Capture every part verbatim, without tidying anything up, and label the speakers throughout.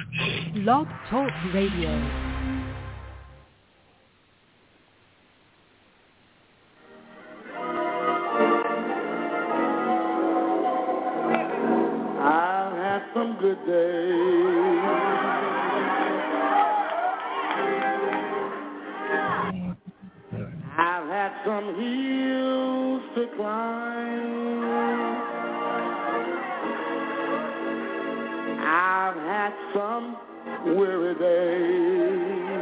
Speaker 1: Blog Talk Radio.
Speaker 2: Some good days. I've had some hills to climb. I've had some weary days.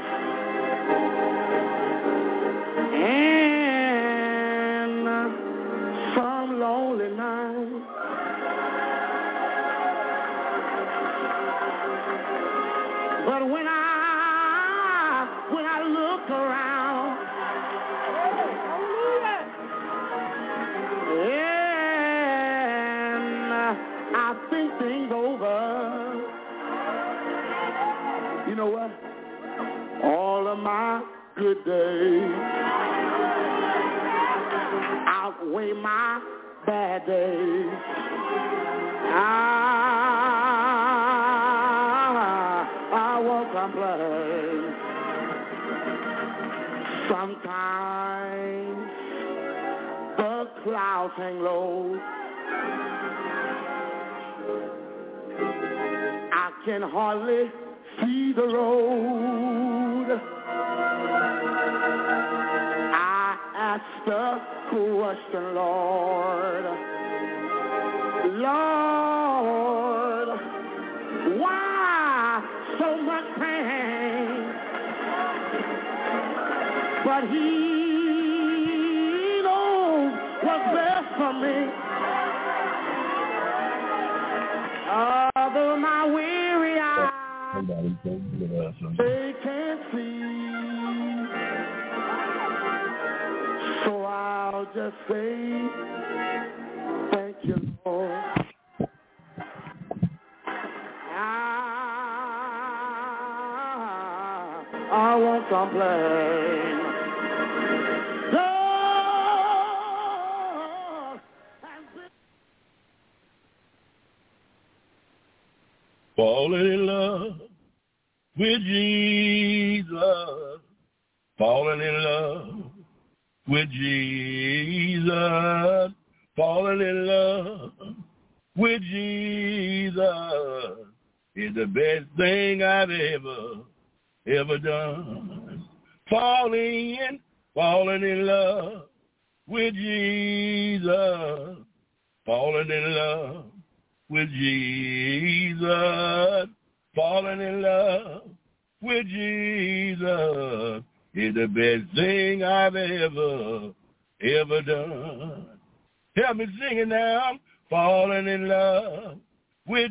Speaker 2: And some lonely nights. But when I, when I look around, and I think things over, you know what? All of my good days outweigh my bad days. I won't complain. Sometimes the clouds hang low. I can hardly see the road. I ask the question, Lord, Lord, why so much pain? But he knows what's best for me. Although my weary eyes, they can't see. So I'll just say, thank you, Lord. I won't complain. Lord,
Speaker 3: falling in love with Jesus, falling in love with Jesus, falling in love with Jesus is the best thing I've ever ever done. Falling in, falling in love with Jesus. Falling in love with Jesus. Falling in love with Jesus is the best thing I've ever, ever done. Help me sing it now. Falling in love with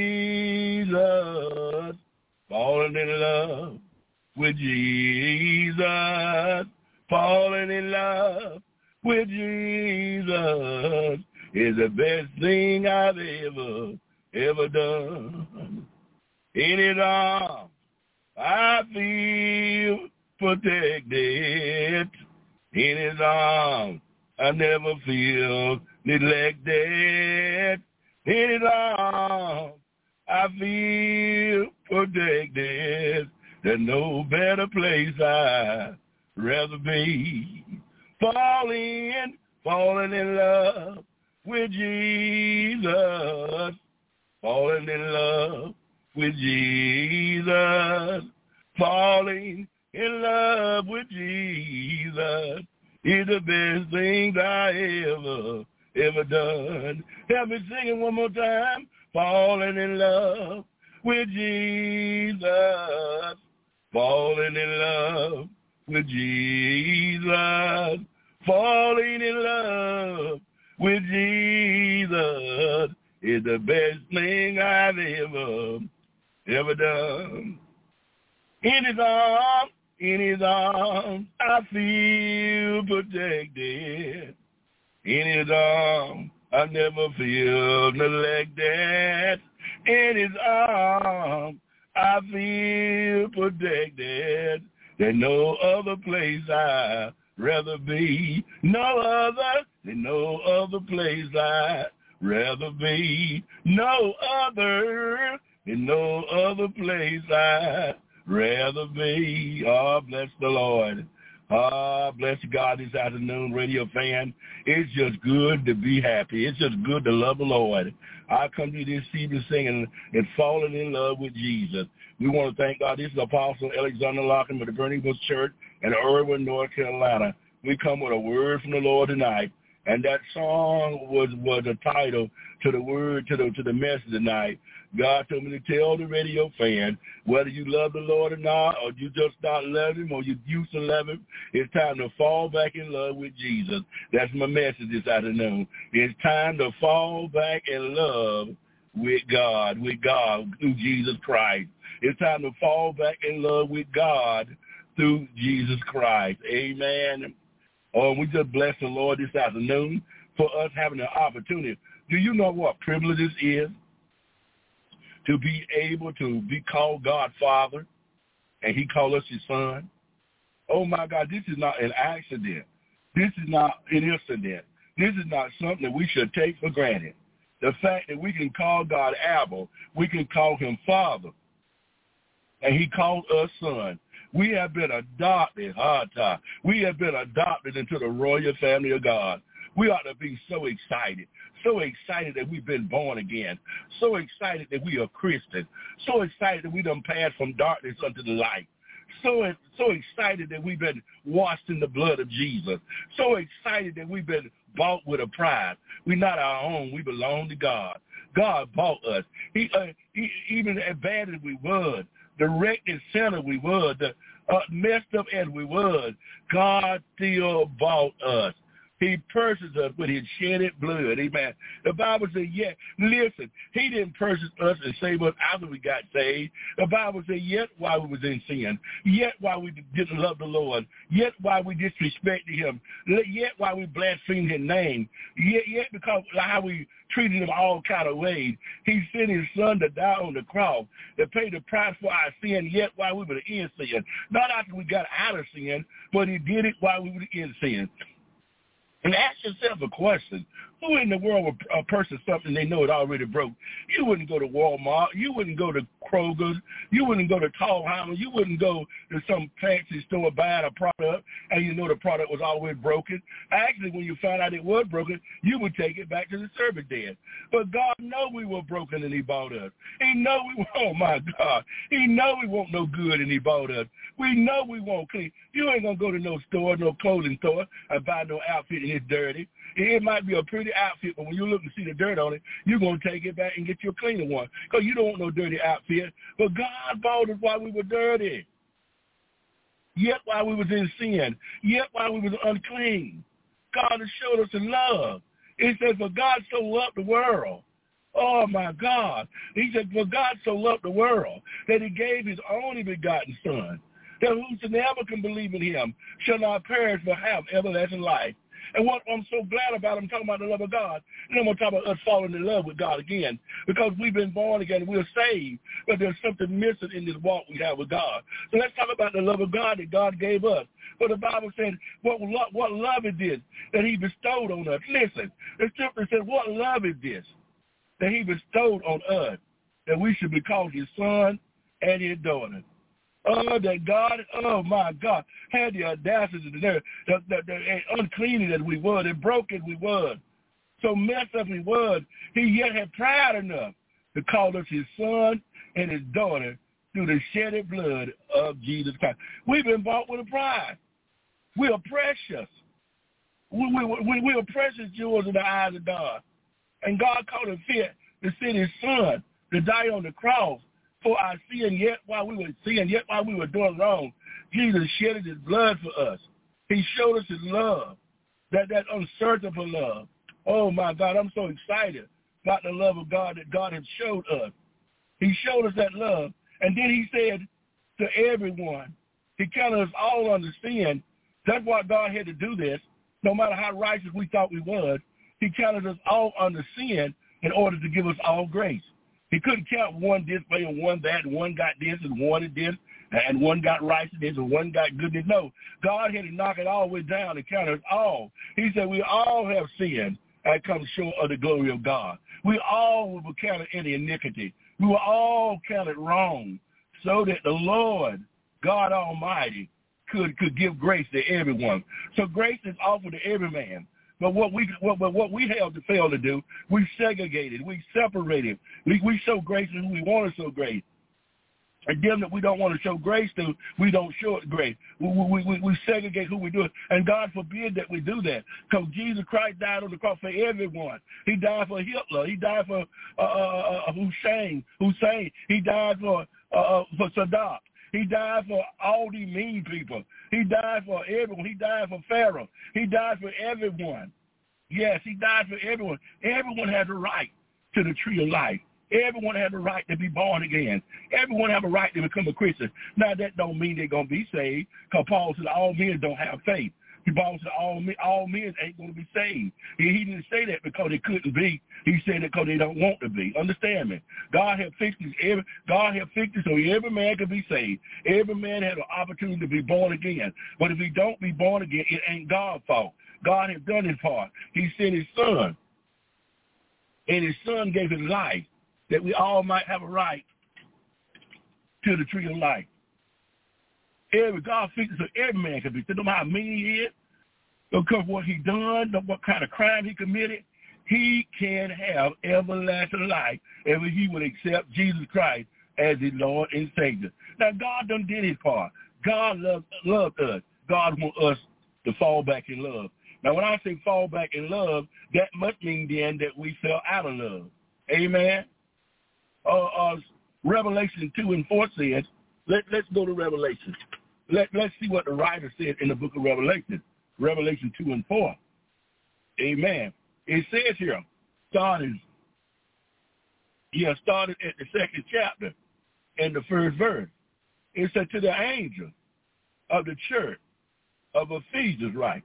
Speaker 3: Jesus. Falling in love with Jesus, falling in love with Jesus is the best thing I've ever, ever done. In his arms, I feel protected. In his arms, I never feel neglected. In his arms, I feel protected. There's no better place I'd rather be. Falling, falling in love with Jesus. Falling in love with Jesus. Falling in love with Jesus is the best thing I ever, ever done. Help me sing it one more time. Falling in love with Jesus. Falling in love with Jesus. Falling in love with Jesus is the best thing I've ever, ever done. In his arms, in his arms, I feel protected. In his arms, I never feel neglected. In his arms, I feel protected. There's no other place I'd rather be. No other, there's no other place I'd rather be. No other In no other place I'd rather be. Oh, bless the Lord. Ah, bless God this afternoon, radio fan. It's just good to be happy. It's just good to love the Lord. I come to you this evening singing and falling in love with Jesus. We want to thank God. This is Apostle Alexander Larkin with the Burning Bush Church in Irwin, North Carolina. We come with a word from the Lord tonight. And that song was was a title to the word, to the to the message tonight. God told me to tell the radio fan, whether you love the Lord or not, or you just start loving him, or you used to love him, it's time to fall back in love with Jesus. That's my message this afternoon. It's time to fall back in love with God, with God through Jesus Christ. It's time to fall back in love with God through Jesus Christ. Amen. Oh, we just bless the Lord this afternoon for us having the opportunity. Do you know what privilege this is? To be able to be called God Father, and he called us his son. Oh, my God, this is not an accident. This is not an incident. This is not something that we should take for granted. The fact that we can call God Abba, we can call him Father, and he called us son. We have been adopted, Hata. We have been adopted into the royal family of God. We ought to be so excited, so excited that we've been born again, so excited that we are Christian, so excited that we done passed from darkness unto the light, so, so excited that we've been washed in the blood of Jesus, so excited that we've been bought with a price. We're not our own. We belong to God. God bought us. He, uh, he, even as bad as we were, the wrecked and sinner we were, the uh, messed up as we were, God still bought us. He purchased us with his shedded blood. Amen. The Bible says, yeah, listen, he didn't purchase us and save us after we got saved. The Bible says, yet while we was in sin, yet while we didn't love the Lord, yet while we disrespected him, yet while we blasphemed his name, yet, yet because of how we treated him all kind of ways, he sent his son to die on the cross, to pay the price for our sin, yet while we were in sin. Not after we got out of sin, but he did it while we were in sin. And ask yourself a question. Who in the world would uh, purchase something they know it already broke? You wouldn't go to Walmart. You wouldn't go to Kroger's. You wouldn't go to Tallheimer. You wouldn't go to some fancy store buying a product and you know the product was always broken. Actually, when you found out it was broken, you would take it back to the service den. But God know we were broken and he bought us. He know we, oh my God, he know we want no good and he bought us. We know we won't clean. You ain't going to go to no store, no clothing store and buy no outfit and it's dirty. It might be a pretty outfit, but when you look and see the dirt on it, you're going to take it back and get you a cleaner one because you don't want no dirty outfit. But God bought us while we were dirty, yet while we was in sin, yet while we was unclean. God has showed us in love. It says, for God so loved the world. Oh, my God. He said, for God so loved the world that he gave his only begotten son, that whosoever can believe in him shall not perish but have everlasting life. And what I'm so glad about, I'm talking about the love of God, and I'm going to talk about us falling in love with God again, because we've been born again, we're saved, but there's something missing in this walk we have with God. So let's talk about the love of God that God gave us. But the Bible said, what, what love is this that he bestowed on us? Listen, the scripture said, what love is this that he bestowed on us, that we should be called his son and his daughter? Oh, that God, oh, my God, had the audacity to the, the, the, the unclean that we were, and broken we were, so messed up we were, he yet had pride enough to call us his son and his daughter through the shedded blood of Jesus Christ. We've been bought with a price. We are precious. We, we, we, we are precious jewels in the eyes of God. And God called it fit to send his son to die on the cross for our sin, yet while we were sin, yet while we were doing wrong, Jesus shedded his blood for us. He showed us his love, that, that unsearchable love. Oh, my God, I'm so excited about the love of God that God has showed us. He showed us that love. And then he said to everyone, he counted us all under sin. That's why God had to do this. No matter how righteous we thought we was, he counted us all under sin in order to give us all grace. He couldn't count one this way and one that, and one got this and one did this, and one got righteousness and one got goodness. No, God had to knock it all the way down and count us all. He said we all have sinned and come short of the glory of God. We all will be counted in iniquity. We were all counted wrong so that the Lord, God Almighty, could, could give grace to everyone. So grace is offered to every man. But what we what, what we have to fail to do, we segregated, we separated. We, we show grace to who we want to show grace. And them that we don't want to show grace to, we don't show it grace. We, we, we, we segregate who we do it. And God forbid that we do that. Because Jesus Christ died on the cross for everyone. He died for Hitler. He died for uh, uh, uh, Hussein. Hussein. He died for uh, for Saddam. He died for all these mean people. He died for everyone. He died for Pharaoh. He died for everyone. Yes, he died for everyone. Everyone has a right to the tree of life. Everyone has a right to be born again. Everyone has a right to become a Christian. Now, that don't mean they're going to be saved, because Paul said all men don't have faith. Paul said all men, all men ain't going to be saved. He, he didn't say that because they couldn't be. He said it because they don't want to be. Understand me? God had fixed it. Every, God had fixed it so every man could be saved. Every man had an opportunity to be born again. But if he don't be born again, it ain't God's fault. God had done his part. He sent his son, and his son gave his life, that we all might have a right to the tree of life. Every God fixes so every man can be. So no matter how mean he is, because what he done, what kind of crime he committed, he can have everlasting life if he would accept Jesus Christ as his Lord and Savior. Now, God done did his part. God loved, loved us. God wants us to fall back in love. Now, when I say fall back in love, that must mean then that we fell out of love. Amen? Uh, uh, Revelation two and four says, let, let's go to Revelation. Let, let's see what the writer said in the book of Revelation. Revelation two and four. Amen. It says here, starting, yeah, started at the second chapter and the first verse. It said, to the angel of the church of Ephesus write.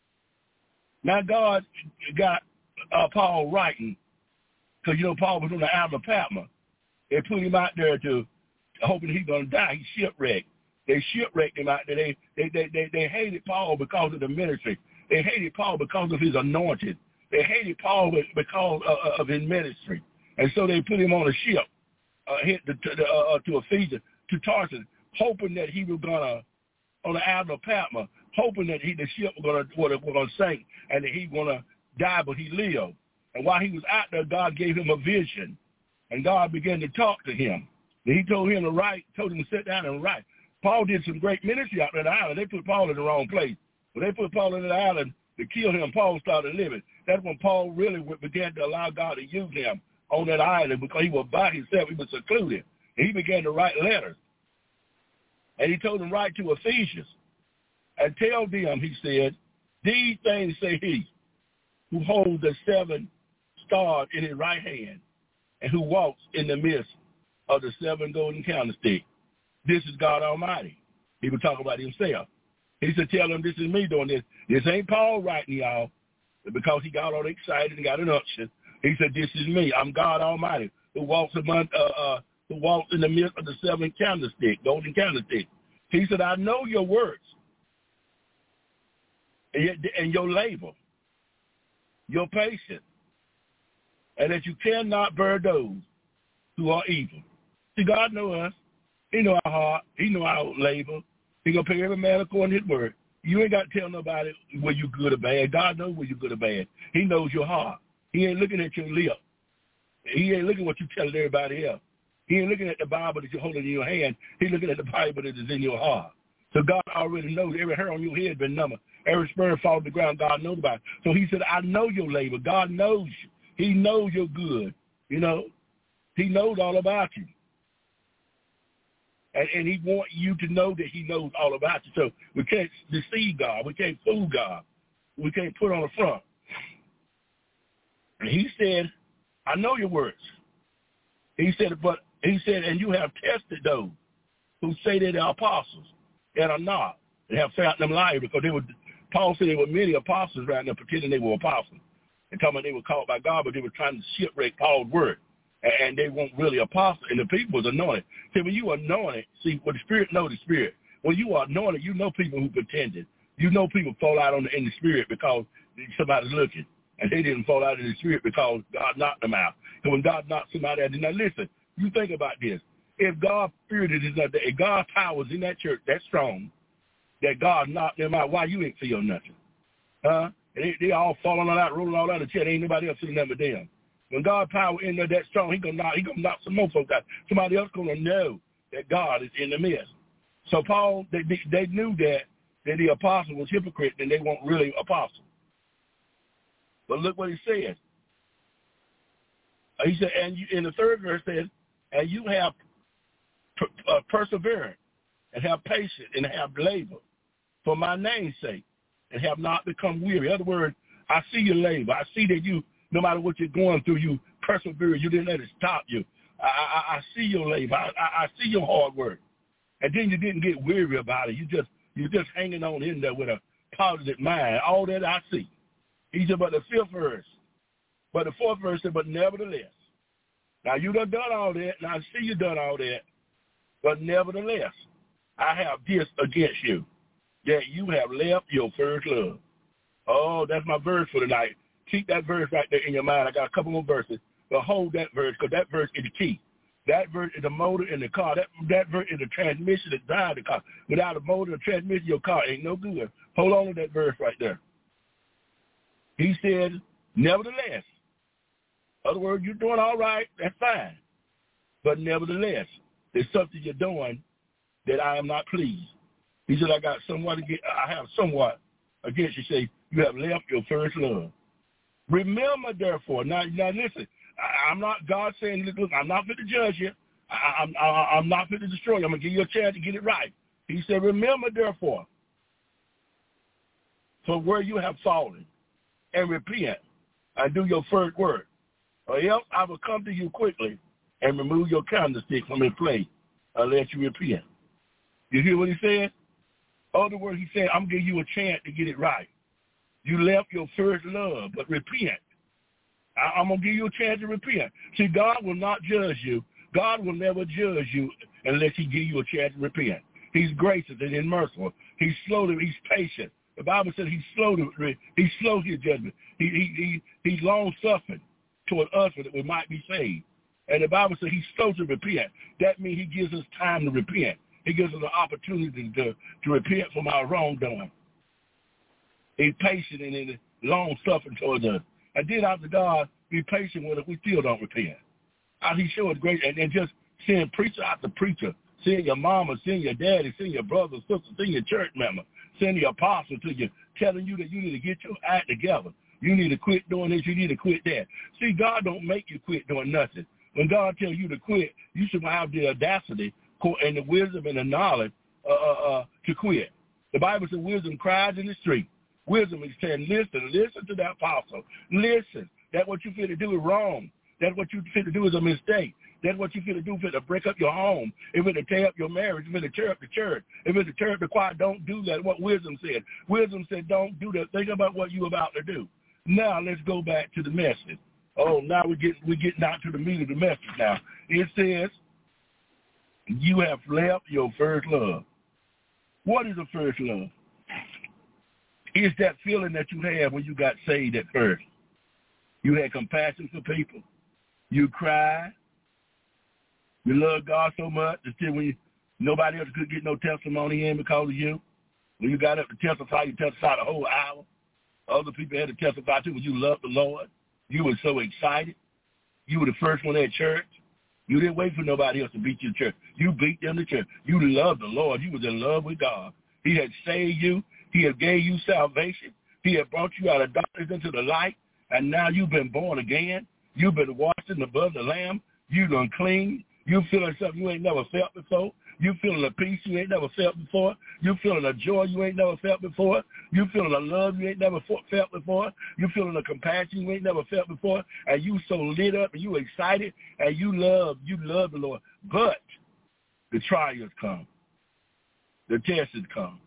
Speaker 3: Now God got uh, Paul writing, because, you know, Paul was on the island of Patmos. They put him out there to, hoping he's going to die. He shipwrecked. They shipwrecked him out there. They, they, they, they, they hated Paul because of the ministry. They hated Paul because of his anointing. They hated Paul because of, of his ministry. And so they put him on a ship, uh, hit the, to, the, uh, to Ephesus, to Tarsus, hoping that he was going to, on the island of Patmos, hoping that he, the ship was going to was going to sink and that he was going to die, but he lived. And while he was out there, God gave him a vision. And God began to talk to him. And he told him to write, told him to sit down and write. Paul did some great ministry out there on the island. They put Paul in the wrong place. When they put Paul in the island to kill him, Paul started living. That's when Paul really began to allow God to use him on that island, because he was by himself. He was secluded. And he began to write letters. And he told them, write to Ephesians and tell them, he said, these things say he who holds the seven stars in his right hand and who walks in the midst of the seven golden candlesticks. This is God Almighty. He would talk about himself. He said, tell them this is me doing this. This ain't Paul writing, y'all, because he got all excited and got an unction. He said, this is me. I'm God Almighty, who walks among, uh, uh, who walks in the midst of the seven candlesticks, golden candlesticks. He said, I know your works and your labor, your patience, and that you cannot bear those who are evil. See, God knows us. He know our heart. He know our labor. He going to pay every man according to his word. You ain't got to tell nobody whether you good or bad. God knows whether you good or bad. He knows your heart. He ain't looking at your lip. He ain't looking at what you telling everybody else. He ain't looking at the Bible that you're holding in your hand. He's looking at the Bible that is in your heart. So God already knows every hair on your head been numbered. Every sperm fall to the ground, God knows about it. So he said, I know your labor. God knows you. He knows you're good. You know, he knows all about you. And, and he wants you to know that he knows all about you. So we can't deceive God. We can't fool God. We can't put on the front. And he said, I know your works. He said, but he said, and you have tested those who say that they're apostles and are not, and have found them liars, because they were, Paul said there were many apostles right now pretending they were apostles and talking about they were called by God, but they were trying to shipwreck Paul's word. And they weren't really apostles, and the people was anointed. See, when you are anointed, see, when the Spirit knows the Spirit, when you are anointed, you know people who pretended. You know people fall out on the, in the Spirit because somebody's looking, and they didn't fall out in the Spirit because God knocked them out. And when God knocked somebody out, now listen, You think about this. If God's spirit is not there, if God's power is in that church that strong, that God knocked them out, why you ain't feel nothing? Huh? They, they all falling all out, rolling all out of the chair. Ain't nobody else feeling nothing but them. When God's power in there that strong, he gonna knock, he gonna knock some more folks out. Somebody else gonna know that God is in the midst. So Paul, they, they, they knew that, that the apostle was hypocrite and they weren't really apostles. But look what he says. He said, and you, in the third verse says, and you have per, uh, perseverance and have patience and have labor for my name's sake and have not become weary. In other words, I see your labor. I see that you, no matter what you're going through, you persevere. You didn't let it stop you. I, I, I see your labor. I, I, I see your hard work. And then you didn't get weary about it. You just, you're just hanging on in there with a positive mind. All that I see. He said, but the fifth verse, but the fourth verse said, but nevertheless. Now, you done done all that. Now, I see you done all that. But nevertheless, I have this against you, that you have left your first love. Oh, that's my verse for tonight. Keep that verse right there in your mind. I got a couple more verses, but hold that verse because that verse is the key. That verse is the motor in the car. That that verse is the transmission that drives the car. Without a motor and transmission, your car ain't no good. Hold on to that verse right there. He said, nevertheless. In other words, you're doing all right. That's fine. But nevertheless, there's something you're doing that I am not pleased. He said, I got somewhat against, I have somewhat against you. Say, you have left your first love. Remember, therefore, now, now listen, I, I'm not, God saying, look, I'm not fit to judge you. I, I'm, I, I'm not fit to destroy you. I'm going to give you a chance to get it right. He said, remember, therefore, for where you have fallen, and repent, and do your first work, or else I will come to you quickly and remove your candlestick from its place, unless you repent. You hear what he said? Other words, he said, I'm going to give you a chance to get it right. You left your first love, but repent. I, I'm going to give you a chance to repent. See, God will not judge you. God will never judge you unless he give you a chance to repent. He's gracious and merciful. He's slow to, he's patient. The Bible says he's slow to, he's slow to judgment. He, he, he, he's long-suffering toward us that we might be saved. And the Bible says he's slow to repent. That means he gives us time to repent. He gives us an opportunity to, to repent from our wrongdoing. He's patient and long-suffering towards us. And then after God, be patient with us, we still don't repent. How he showed great, and then just seeing preacher after preacher, seeing your mama, seeing your daddy, seeing your brother, sister, seeing your church member, seeing the apostle to you, telling you that you need to get your act together. You need to quit doing this. You need to quit that. See, God don't make you quit doing nothing. When God tells you to quit, you should have the audacity and the wisdom and the knowledge uh, uh, to quit. The Bible says wisdom cries in the street. Wisdom is saying, listen, listen to that apostle. Listen. That what you feel to do is wrong. That what you feel to do is a mistake. That's what you feel to do for to break up your home. If it's to tear up your marriage, if it's to tear up the church, if it's to tear up the choir, don't do that. What wisdom said. Wisdom said, don't do that. Think about what you're about to do. Now let's go back to the message. Oh, now we get we getting down to the meat of the message now. It says, you have left your first love. What is the first love? It's that feeling that you had when you got saved at first. You had compassion for people. You cried. You love God so much that still when you, nobody else could get no testimony in because of you. When you got up to testify, you testified a whole hour. Other people had to testify too, but you loved the Lord. You were so excited. You were the first one at church. You didn't wait for nobody else to beat you to church. You beat them to church. You loved the Lord. You was in love with God. He had saved you. He had gave you salvation. He had brought you out of darkness into the light, and now you've been born again. You've been washed in the blood of the Lamb. You done clean. You feeling something you ain't never felt before. You feeling a peace you ain't never felt before. You feeling a joy you ain't never felt before. You feeling a love you ain't never felt before. You feeling a compassion you ain't never felt before. And you so lit up and you excited and you love, you love the Lord. But the trials come. The tests come.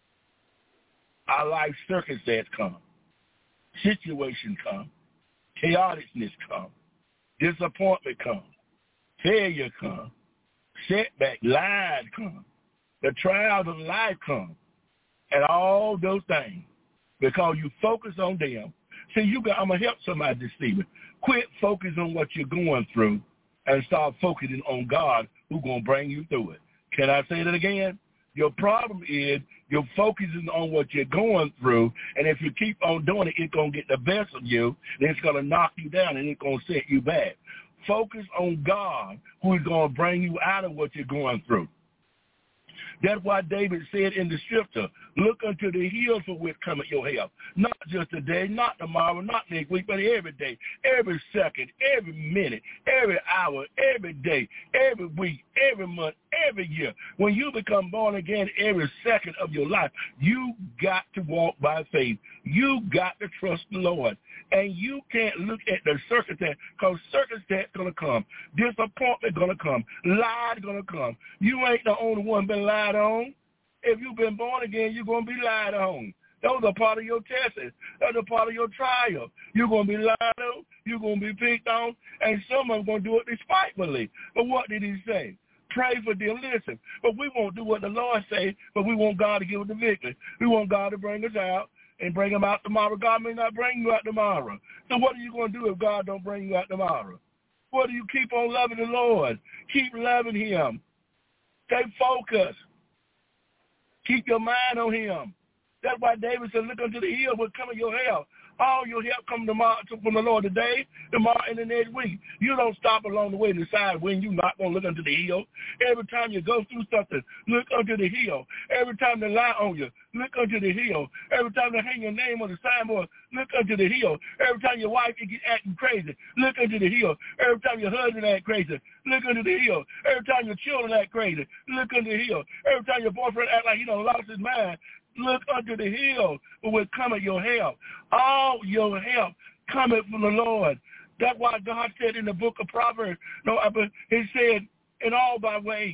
Speaker 3: Our life circumstance come. Situation come. Chaoticness come. Disappointment come. Failure come. Setback, lies come. The trials of life come. And all those things. Because you focus on them. See, you got, I'm going to help somebody this evening. Quit focusing on what you're going through and start focusing on God who's going to bring you through it. Can I say that again? Your problem is you're focusing on what you're going through, and if you keep on doing it, it's going to get the best of you, then it's going to knock you down, and it's going to set you back. Focus on God who is going to bring you out of what you're going through. That's why David said in the scripture, look unto the hills for which cometh your help. Not just today, not tomorrow, not next week, but every day, every second, every minute, every hour, every day, every week, every month, every year. When you become born again every second of your life, you got to walk by faith. You got to trust the Lord. And you can't look at the circumstance, because circumstance going to come. Disappointment going to come. Lie going to come. You ain't the only one been lied on. If you've been born again, you're going to be lied on. Those are part of your tests. Those are part of your trial. You're going to be lied on. You're going to be picked on. And some of them going to do it despitefully. But what did he say? Pray for them. Listen, but we won't do what the Lord say, but we want God to give us the victory. We want God to bring us out and bring them out tomorrow. God may not bring you out tomorrow. So what are you going to do if God don't bring you out tomorrow? What do you keep on loving the Lord? Keep loving him. Stay focused. Keep your mind on him. That's why David said, look unto the hill where cometh your help. All your help comes from the Lord today, tomorrow, and the next week. You don't stop along the way to decide when you're not going to look unto the hill. Every time you go through something, look unto the hill. Every time they lie on you, look unto the hill. Every time they hang your name on the signboard, look unto the hill. Every time your wife is acting crazy, look unto the hill. Every time your husband act crazy, look unto the hill. Every time your children act crazy, look unto the hill. Every time your boyfriend act like he done lost his mind, look unto the hill where will come at your help. All your help cometh from the Lord. That's why God said in the book of Proverbs, no, he said, in all thy ways,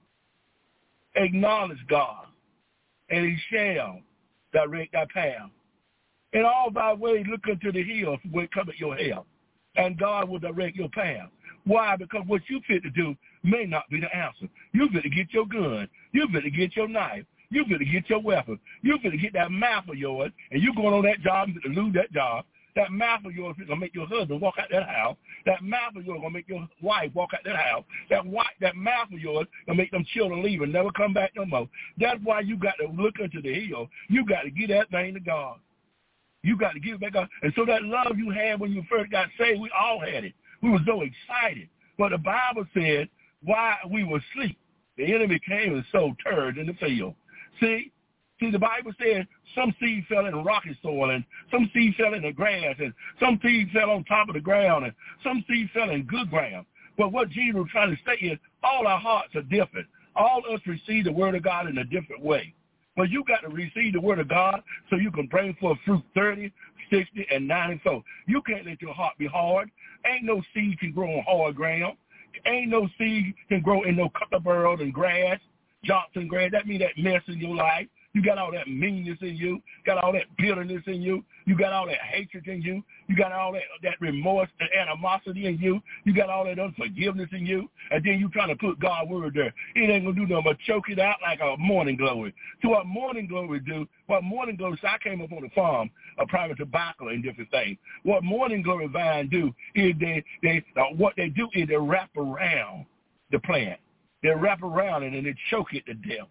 Speaker 3: acknowledge God, and he shall direct thy path. In all thy ways, look unto the hill where cometh your help, and God will direct your path. Why? Because what you fit to do may not be the answer. You fit to get your gun. You fit to get your knife. You finna get your weapon. You finna get that mouth of yours, and you going on that job, you finna lose that job. That mouth of yours is gonna make your husband walk out that house. That mouth of yours gonna make your wife walk out that house. That wife, that mouth of yours gonna make them children leave and never come back no more. That's why you got to look into the hill. You got to give that thing to God. You got to give it back God. And so that love you had when you first got saved, we all had it. We were so excited. But the Bible said, while we were asleep, the enemy came and sowed tares in the field. See, see, the Bible says some seed fell in rocky soil, and some seed fell in the grass, and some seed fell on top of the ground, and some seed fell in good ground. But what Jesus was trying to say is all our hearts are different. All of us receive the word of God in a different way. But you got to receive the word of God so you can bring forth fruit thirty, sixty, and ninety-four. You can't let your heart be hard. Ain't no seed can grow on hard ground. Ain't no seed can grow in no cutterburl and grass. Johnson grass, that means that mess in your life. You got all that meanness in you. Got all that bitterness in you. You got all that hatred in you. You got all that, that remorse and animosity in you. You got all that unforgiveness in you. And then you trying to put God's word there. It ain't going to do nothing but choke it out like a morning glory. So what morning glory do, what morning glory, so I came up on the farm, a private tobacco and different things. What morning glory vine do is they, they uh, what they do is they wrap around the plant. They wrap around it and they choke it to death.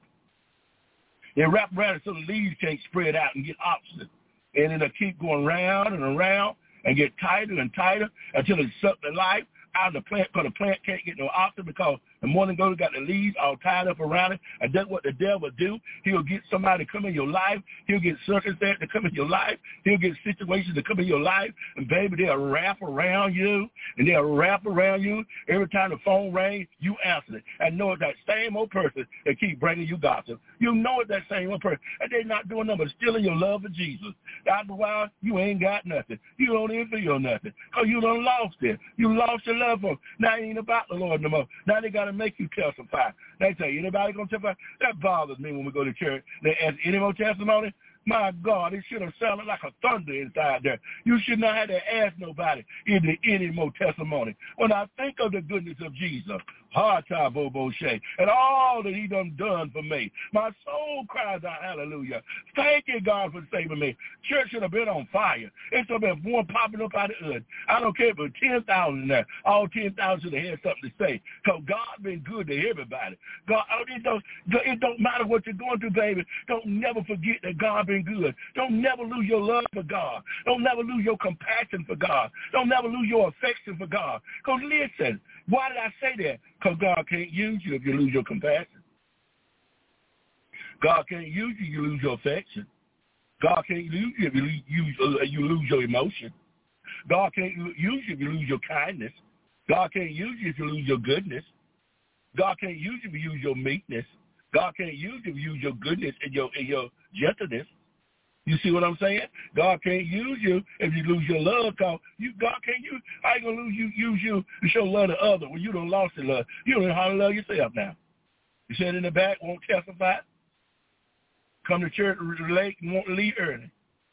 Speaker 3: They wrap around it so the leaves can't spread out and get opposite. And it'll keep going round and around and get tighter and tighter until it sucks the life out of the plant, because the plant can't get no oxygen because the morning glory got the leaves all tied up around it. And that's what the devil do. He'll get somebody to come in your life. He'll get circumstances to come in your life. He'll get situations to come in your life. And, baby, they'll wrap around you, and they'll wrap around you. Every time the phone rings, you answer it. And know it's that same old person that keep bringing you gossip. You know it's that same old person. And they're not doing nothing but stealing your love for Jesus. That's why you ain't got nothing. You don't even feel nothing because you done lost it. You lost your love for him. Now it ain't about the Lord no more. Now they got to make you testify. They say, anybody going to testify? That bothers me when we go to church. They ask, any more testimony? My God, it should have sounded like a thunder inside there. You should not have to ask nobody, is there any more testimony? When I think of the goodness of Jesus, Hard time, Bobo Shay, and all that he done done for me. My soul cries out, hallelujah. Thank you, God, for saving me. Church should have been on fire. It should have been one popping up out of the hood. I don't care if it was ten thousand there. All ten thousand should have had something to say, because God been good to everybody. God, it don't, it don't matter what you're going through, baby. Don't never forget that God been good. Don't never lose your love for God. Don't never lose your compassion for God. Don't never lose your affection for God. Because listen, why did I say that? Because God can't use you if you lose your compassion. God can't use you if you lose your affection. God can't use you if you lose, you lose your emotion. God can't use you if you lose your kindness. God can't use you if you lose your goodness. God can't use you if you lose your meekness. God can't use you if you lose your goodness and your, and your gentleness. You see what I'm saying? God can't use you if you lose your love. Cause you, God can't use. How you gonna lose you? Use you to show love to others when you don't lost your love? You don't know how to love yourself now. You sit in the back, won't testify. Come to church late and won't leave early.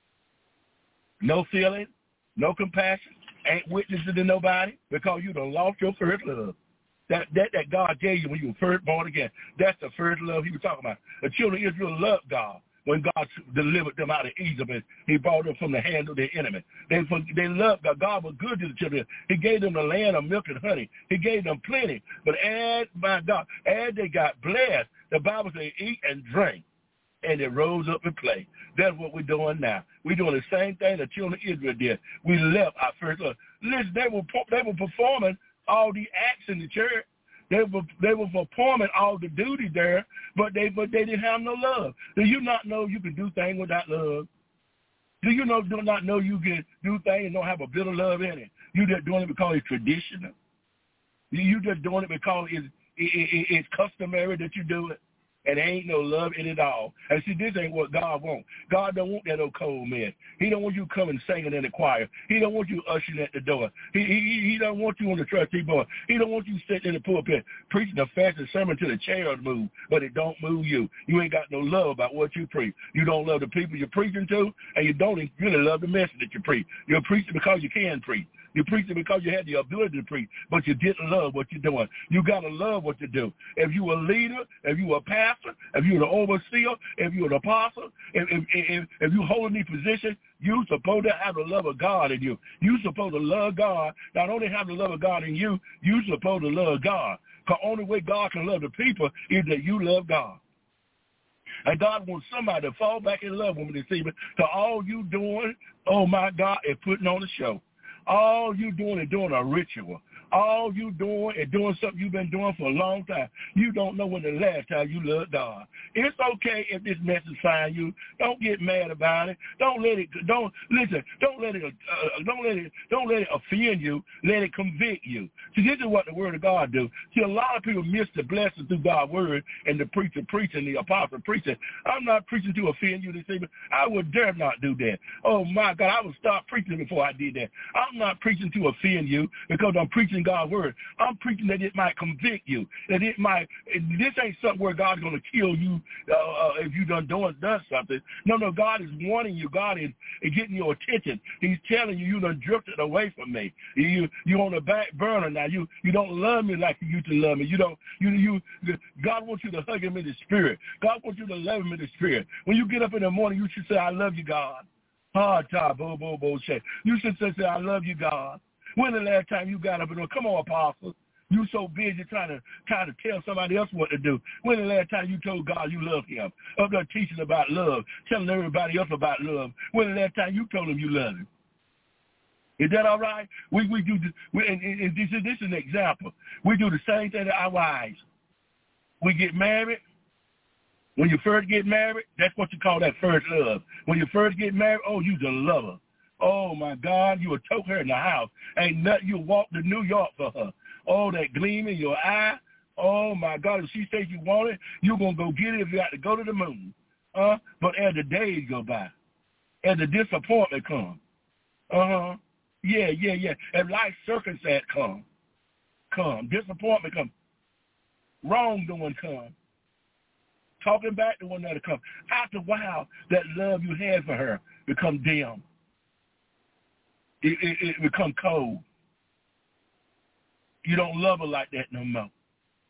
Speaker 3: No feeling, no compassion, ain't witnessing to nobody because you done lost your first love. That that that God gave you when you were first born again. That's the first love he was talking about. The children of Israel loved God. When God delivered them out of Egypt and he brought them from the hand of their enemy. They they loved God. God was good to the children. He gave them the land of milk and honey. He gave them plenty. But as, my God, as they got blessed, the Bible says eat and drink, and they rose up and played. That's what we're doing now. We're doing the same thing the children of Israel did. We left our first love. Listen, they were, they were performing all the acts in the church. They were they were performing all the duty there, but they but they didn't have no love. Do you not know you can do things without love? Do you know do not know you can do things and don't have a bit of love in it? You just doing it because it's traditional. You just doing it because it's it, it, it's customary that you do it. And there ain't no love in it all. And see, this ain't what God wants. God don't want that old cold man. He don't want you coming singing in the choir. He don't want you ushering at the door. He he, he don't want you on the trustee board. He don't want you sitting in the pulpit preaching the fastest sermon till the chairs move, but it don't move you. You ain't got no love about what you preach. You don't love the people you're preaching to, and you don't really love the message that you preach. You're preaching because you can preach. You're preaching because you had the ability to preach, but you didn't love what you're doing. You got to love what you do. If you're a leader, if you're a pastor, if you're an overseer, if you're an apostle, if, if, if, if you're holding these positions, you're supposed to have the love of God in you. You're supposed to love God. Not only have the love of God in you, you're supposed to love God. Because the only way God can love the people is that you love God. And God wants somebody to fall back in love with me this evening. So all you doing, oh my God, is putting on a show. All you doing is doing a ritual. All you doing is doing something you've been doing for a long time. You don't know when the last time you loved God. It's okay if this message finds you. Don't get mad about it. Don't let it. Don't listen. Don't let it. Uh, don't let it. Don't let it offend you. Let it convict you. See, this is what the Word of God do. See, a lot of people miss the blessing through God's Word and the preacher preaching, the apostle preaching. I'm not preaching to offend you this evening. I would dare not do that. Oh my God, I would stop preaching before I did that. I'm not preaching to offend you because I'm preaching God's Word. I'm preaching that it might convict you, that it might. This ain't something where God's going to kill you uh, uh, if you done done done something. No, no, God is warning you. God is, is getting your attention. He's telling you you done drifted away from me. You you on the back burner now. You you don't love me like you used to love me. You don't. You you. God wants you to hug Him in the spirit. God wants you to love Him in the spirit. When you get up in the morning, you should say, "I love you, God." Hard time, bo bo bo say. You should say, "I love you, God." When the last time you got up and come on, apostle? You so busy trying to trying to tell somebody else what to do. When the last time you told God you love Him? Up there teaching about love, telling everybody else about love. When the last time you told Him you love Him? Is that all right? We we do. We, and, and this is this is an example. We do the same thing to our wives. We get married. When you first get married, that's what you call that first love. When you first get married, oh, you the lover. Oh my God, you would tote her in the house. Ain't nothing. You walk to New York for her. Oh, that gleam in your eye. Oh, my God, if she says you want it, you're going to go get it if you got to go to the moon. Uh, but as the days go by, as the disappointment comes, uh-huh, yeah, yeah, yeah, as life circumstance comes, come, disappointment comes, wrongdoing comes, talking back to one another comes. After a while, that love you had for her become dim. It, it, it become cold. You don't love her like that no more.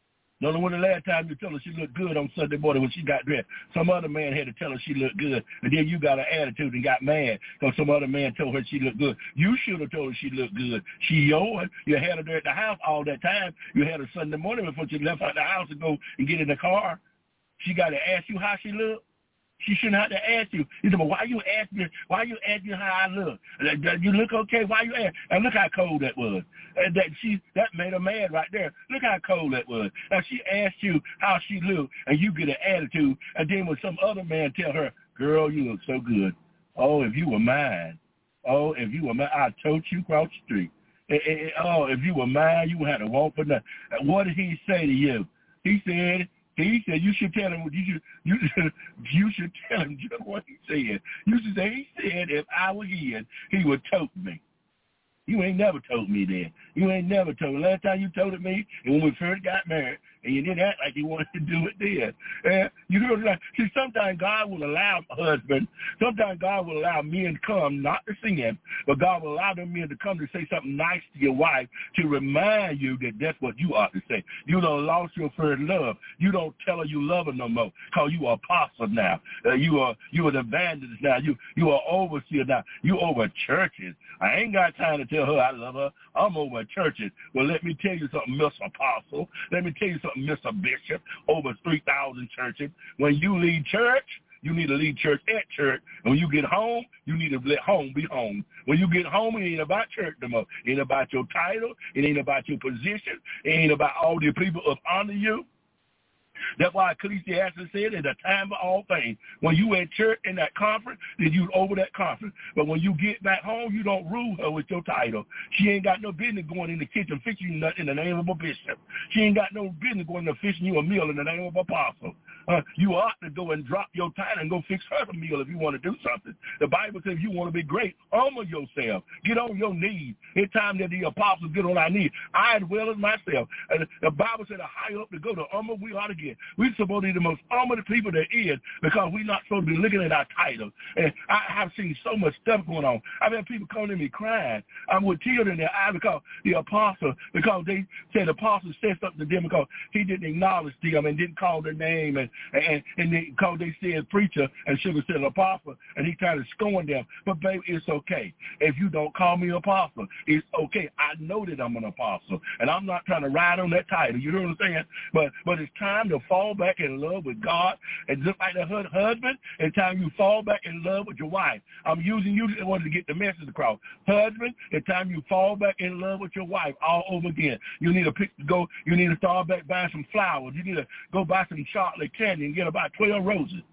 Speaker 3: Don't know when the last time you tell her she looked good on Sunday morning when she got dressed. Some other man had to tell her she looked good, and then you got an attitude and got mad because some other man told her she looked good. You should have told her she looked good. She yours. You had her there at the house all that time. You had her Sunday morning before she left out the house to go and get in the car. She got to ask you how she looked. She shouldn't have to ask you. You said, well, why you ask me? Why you ask me how I look? You look okay? Why you ask? And look how cold that was. And that she that made her mad right there. Look how cold that was. Now she asked you how she looked, and you get an attitude. And then when some other man tell her, "Girl, you look so good. Oh, if you were mine. Oh, if you were mine, I'd tote you across the street. And, and, oh, if you were mine, you would have to walk for nothing." What did he say to you? He said. He said you should tell him you should you should you should tell him just what he said. You should say he said if I were his, he would tote me. You ain't never told me that. You ain't never told me. Last time you told it me, and when we first got married, and you didn't act like you wanted to do it then. And you heard like, see, sometimes God will allow husbands, sometimes God will allow men to come, not to sin, but God will allow them men to come to say something nice to your wife to remind you that that's what you ought to say. You done lost your first love. You don't tell her you love her no more because you are apostle now. Uh, you are you are the evangelist now. You you are overseer now. You over churches. I ain't got time to tell her I love her. I'm over churches. Well, let me tell you something, Miss Apostle. Let me tell you something, Mister Bishop, over three thousand churches. When you lead church, you need to lead church at church. And when you get home, you need to let home be home. When you get home, it ain't about church no more. It ain't about your title. It ain't about your position. It ain't about all the people up under you. That's why Ecclesiastes said at the time of all things, when you at church in that conference, then you over that conference. But when you get back home, you don't rule her with your title. She ain't got no business going in the kitchen fixing you nothing in the name of a bishop. She ain't got no business going to fixing you a meal in the name of an apostle. Uh, you ought to go and drop your title and go fix her a meal if you want to do something. The Bible says if you want to be great, humble yourself. Get on your knees. It's time that the apostles get on our knees. I as well as myself. And the Bible said the higher up to go, the humble we ought to get. We're supposed to be the most humble people there is because we're not supposed to be looking at our titles. And I have seen so much stuff going on. I've had people coming to me crying. I'm with tears in their eyes because the apostle, because they said the apostle said something to them because he didn't acknowledge them and didn't call their name and and, and they, because they said preacher and should have said apostle and he tried to scorn them. But baby, it's okay. If you don't call me apostle, it's okay. I know that I'm an apostle and I'm not trying to ride on that title. You know what I'm saying? But but it's time to fall back in love with God. And just like the husband, it's time you fall back in love with your wife. I'm using you in order to get the message across. Husband, it's time you fall back in love with your wife all over again. You need to pick go. You need to start back buying some flowers. You need to go buy some chocolate candy and get about twelve roses.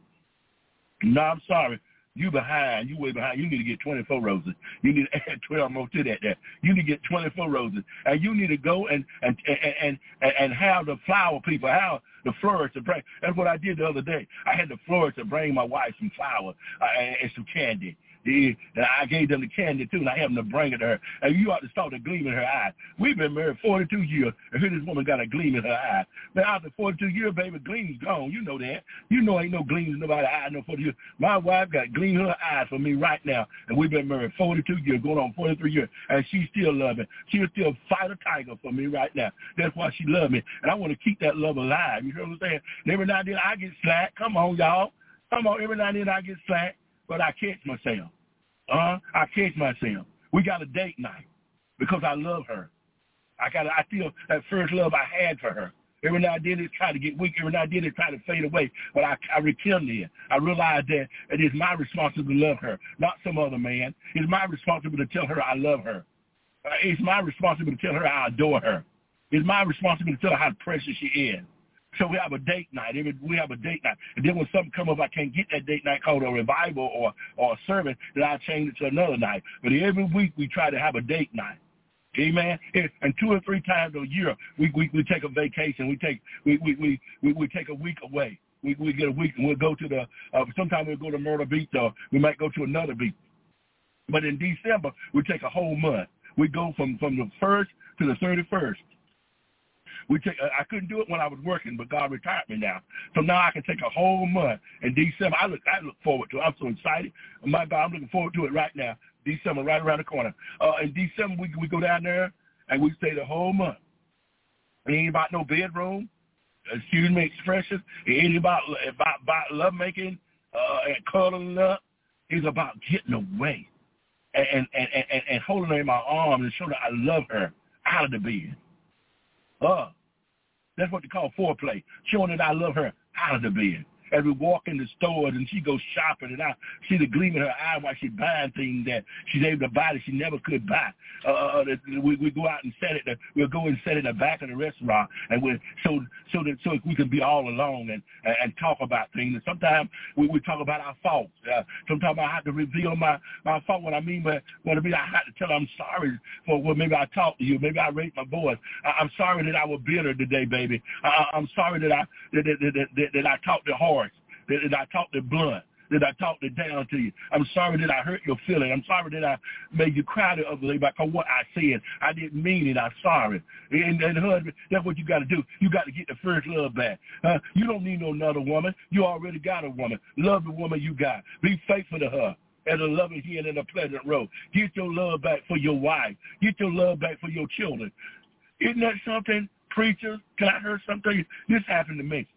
Speaker 3: No, I'm sorry. You behind. You way behind. You need to get twenty-four roses. You need to add twelve more to that. There. You need to get twenty-four roses. And you need to go and and and and, and have the flower people, have the florist to bring. That's what I did the other day. I had the florist to bring my wife some flowers uh, and, and some candy. And I gave them the candy, too, and I had them to bring it to her. And you ought to start a gleam in her eye. We've been married forty-two years, and here this woman got a gleam in her eye. Now, after forty-two years, baby, gleam's gone. You know that. You know ain't no gleam in nobody's eye no forty years. My wife got gleam in her eyes for me right now, and we've been married forty-two years, going on forty-three years, and she still loves me. She'll still fight a tiger for me right now. That's why she loves me, and I want to keep that love alive. You know what I'm saying? And every now and then I get slack. Come on, y'all. Come on, every now and then I get slack, but I catch myself. Uh, I catch myself. We got a date night because I love her. I got. I feel that first love I had for her. Every now and then it try to get weak. Every now and then it try to fade away. But I, I rekindle it. I realize that it is my responsibility to love her, not some other man. It's my responsibility to tell her I love her. Uh, it's my responsibility to tell her I adore her. It's my responsibility to tell her how precious she is. So we have a date night. We have a date night. And then when something comes up, I can't get that date night called a revival or, or a sermon, then I change it to another night. But every week we try to have a date night. Amen. And two or three times a year, we we, we take a vacation. We take we we, we, we, we take a week away. We we get a week and we'll go to the. Uh, sometimes we'll go to Myrtle Beach, or we might go to another beach. But in December, we take a whole month. We go from from the first to the thirty-first. We take, I couldn't do it when I was working, but God retired me now. So now I can take a whole month in December. I look, I look forward to it. I'm so excited. Oh my God, I'm looking forward to it right now. December, right around the corner. Uh, in December, we we go down there and we stay the whole month. It ain't about no bedroom. excuse me, expression. It ain't about, about, about love making uh, and cuddling up. It's about getting away and, and, and, and, and holding her in my arms and showing her I love her out of the bed. Uh, that's what they call foreplay, showing that I love her out of the bed. As we walk in the stores and she goes shopping and I see the gleam in her eye while she's buying things that she's able to buy that she never could buy. Uh, we, we go out and set it. The, we'll go and set it in the back of the restaurant and we so so that so we can be all alone and and, and talk about things. And sometimes we, we talk about our faults. Uh, sometimes I have to reveal my my fault. What I mean by what I mean, I have to tell her I'm sorry for what maybe I talked to you. Maybe I raised my voice. I, I'm sorry that I was bitter today, baby. I, I'm sorry that I that that, that, that, that I talked to hard. That, that I talked it blunt, that I talked it down to you. I'm sorry that I hurt your feelings. I'm sorry that I made you cry the other day about what I said. I didn't mean it. I'm sorry. And, and husband, that's what you got to do. You got to get the first love back. Uh, you don't need no another woman. You already got a woman. Love the woman you got. Be faithful to her as a loving hand in a pleasant road. Get your love back for your wife. Get your love back for your children. Isn't that something, preacher? Can I hear something? This happened to me.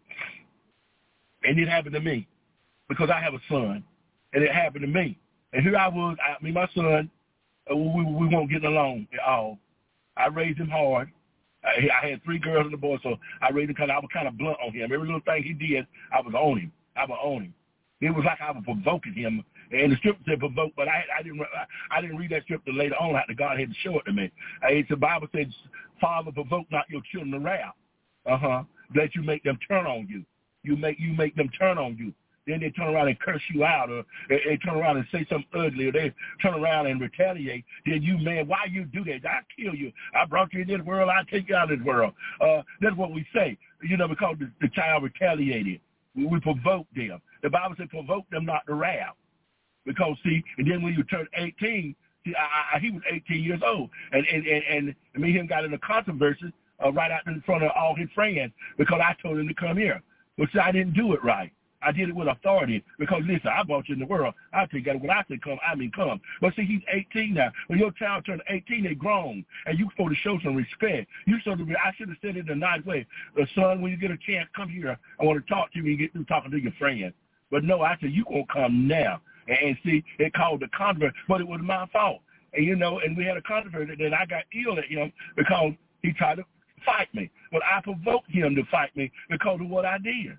Speaker 3: And it happened to me because I have a son, and it happened to me. And here I was, I mean, my son, uh, we, we won't get along at all. I raised him hard. I, I had three girls and a boy, so I raised him kind of, I was kind of blunt on him. Every little thing he did, I was on him. I was on him. It was like I was provoking him. And the scripture said provoke, but I, I didn't I, I didn't read that scripture later on after God had to show it to me. Uh, it's the Bible says, Father, provoke not your children to wrath. Uh-huh. That you make them turn on you. You make you make them turn on you. Then they turn around and curse you out, or they, they turn around and say something ugly, or they turn around and retaliate. Then you, man, why you do that? I kill you. I brought you into this world. I take you out of this world. Uh, that's what we say, you know, because the, the child retaliated. We, we provoke them. The Bible says provoke them not to wrath. Because, see, and then when you turn eighteen, see, I, I, he was eighteen years old, and and, and, and me and him got in a controversy uh, right out in front of all his friends because I told him to come here. But see, I didn't do it right. I did it with authority because, listen, I brought you in the world. I take it. When I say come, I mean come. But see, he's eighteen now. When your child turns eighteen, they grown, and you're supposed to show some respect. You supposed to be, I should have said it in a nice way. Uh, son, when you get a chance, come here. I want to talk to you when you get through talking to your friends. But no, I said, you going to come now. And, and see, it called the controversy, but it was my fault. And, you know, and we had a controversy, and I got ill at him because he tried to fight me. But I provoked him to fight me because of what I did.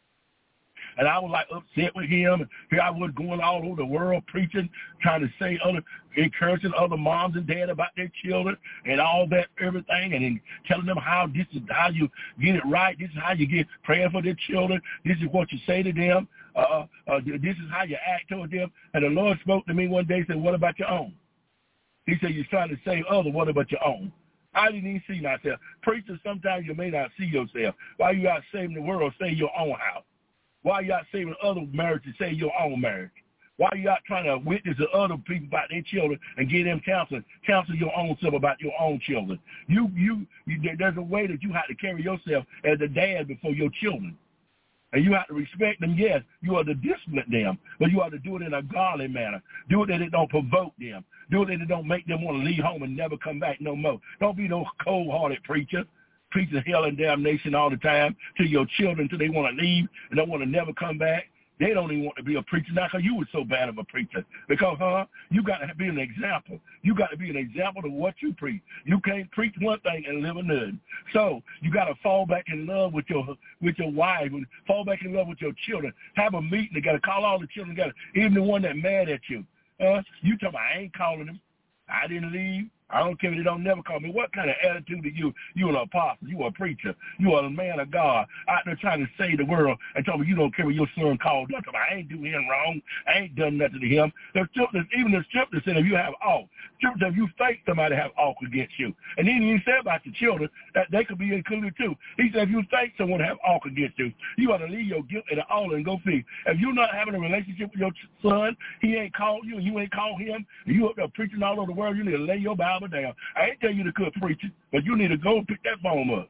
Speaker 3: And I was like upset with him. And here I was going all over the world preaching, trying to say other, encouraging other moms and dads about their children and all that, everything, and then telling them how this is how you get it right. This is how you get praying for their children. This is what you say to them. Uh, uh, this is how you act toward them. And the Lord spoke to me one day and said, what about your own? He said, you're trying to save others. What about your own? I didn't even see myself. Preachers, sometimes you may not see yourself. While you out saving the world, save your own house. While you out saving other marriages, save your own marriage. While you out trying to witness to other people about their children and give them counseling, counsel your own self about your own children. You, you, you, there's a way that you have to carry yourself as a dad before your children. And you have to respect them, yes. You are to discipline them, but you have to do it in a godly manner. Do it that it don't provoke them. Do it that it don't make them want to leave home and never come back no more. Don't be no cold-hearted preacher, preaching hell and damnation all the time to your children until they want to leave and don't want to never come back. They don't even want to be a preacher now because you were so bad of a preacher. Because, huh, you got to be an example. You got to be an example of what you preach. You can't preach one thing and live another. So you got to fall back in love with your with your wife, and fall back in love with your children. Have a meeting. You got to call all the children together, even the one that mad at you. Uh, you tell me, I ain't calling them. I didn't leave. I don't care if they don't never call me. What kind of attitude are you? You an apostle. You a preacher. You are a man of God out there trying to save the world and tell me you don't care what your son called. Don't tell me I ain't doing him wrong. I ain't done nothing to him. There's even the scripture said if you have all, scripture if you think somebody have all against you. And then he said about the children that they could be included too. He said if you think someone have all against you, you ought to leave your guilt at the altar and go feed. If you're not having a relationship with your son, he ain't called you and you ain't called him, and you up there preaching all over the world, you need to lay your Bible down. I ain't tell you to quit preaching, but you need to go and pick that phone up.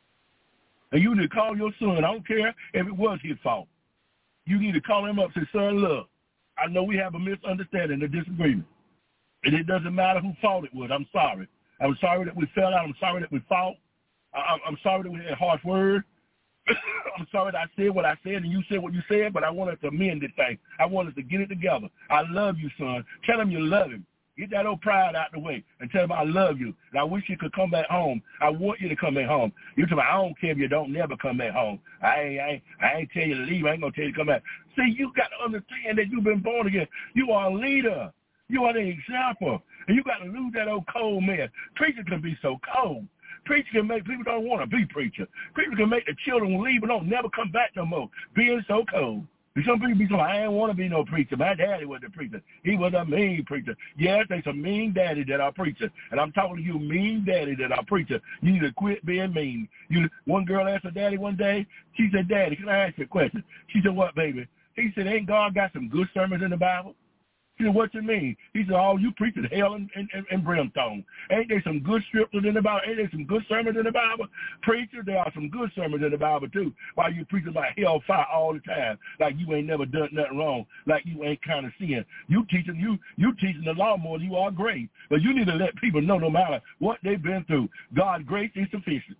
Speaker 3: And you need to call your son. I don't care if it was his fault. You need to call him up and say, son, look, I know we have a misunderstanding, a disagreement. And it doesn't matter who fault it was. I'm sorry. I'm sorry that we fell out. I'm sorry that we fought. I'm sorry that we had harsh words. I'm sorry that I said what I said and you said what you said, but I want us to mend this thing. I want us to get it together. I love you, son. Tell him you love him. Get that old pride out the way and tell him I love you. And I wish you could come back home. I want you to come back home. You tell me, I don't care if you don't never come back home. I ain't, I ain't, I ain't tell you to leave. I ain't going to tell you to come back. See, you got to understand that you've been born again. You are a leader. You are the example. And you got to lose that old cold man. Preacher can be so cold. Preacher can make people don't want to be preacher. Preacher can make the children leave and don't never come back no more, being so cold. And some people be saying, I ain't want to be no preacher. My daddy was a preacher. He was a mean preacher. Yes, there's a mean daddy that are preacher. And I'm talking to you, mean daddy that are preacher. You need to quit being mean. You. One girl asked her daddy one day, she said, Daddy, can I ask you a question? She said, what, baby? He said, ain't God got some good sermons in the Bible? She said, what you mean? He said, oh, you preaching hell and, and, and brimstone. Ain't there some good scriptures in the Bible? Ain't there some good sermons in the Bible? Preachers, there are some good sermons in the Bible, too. While you preaching about hellfire all the time, like you ain't never done nothing wrong, like you ain't kind of sin. You teaching you you teaching the law more than you are great. But you need to let people know no matter what they've been through, God's grace is sufficient.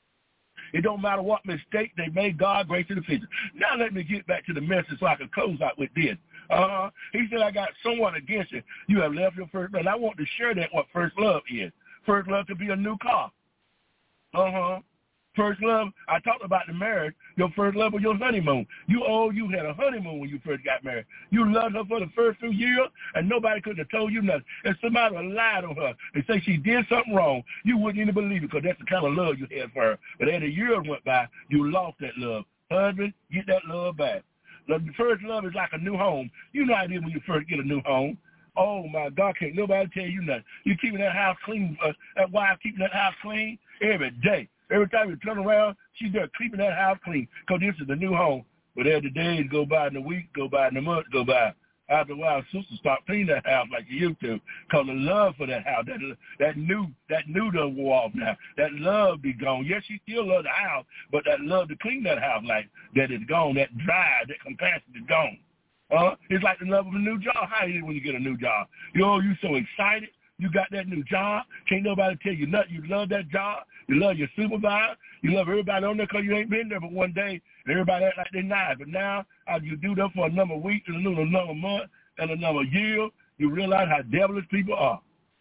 Speaker 3: It don't matter what mistake they made, God grace is sufficient. Now let me get back to the message so I can close out with this. Uh-huh. He said, I got someone against you. You have left your first love. And I want to share that what first love is. First love could be a new car. Uh-huh. First love, I talked about the marriage. Your first love was your honeymoon. You oh, you had a honeymoon when you first got married. You loved her for the first few years, and nobody could have told you nothing. If somebody would lied on her and say she did something wrong, you wouldn't even believe it because that's the kind of love you had for her. But as the years went by, you lost that love. Husband, get that love back. The first love is like a new home. You know how it is when you first get a new home. Oh, my God, can't nobody tell you nothing. You keeping that house clean, uh, that wife keeping that house clean every day. Every time you turn around, she's there keeping that house clean because this is the new home. But as the days go by and the week go by and the months go by, after a while, sister stop cleaning that house like you used to because the love for that house, that that new that new done wore off now. That love be gone. Yes, she still love the house, but that love to clean that house like that is gone. That drive, that compassion is gone. Uh, it's like the love of a new job. How is it when you get a new job? You know, you so excited. You got that new job. Can't nobody tell you nothing. You love that job. You love your supervisor. You love everybody on there because you ain't been there but one day. And everybody act like they're nice. But now, as you do that for another week and another month and another year, you realize how devilish people are.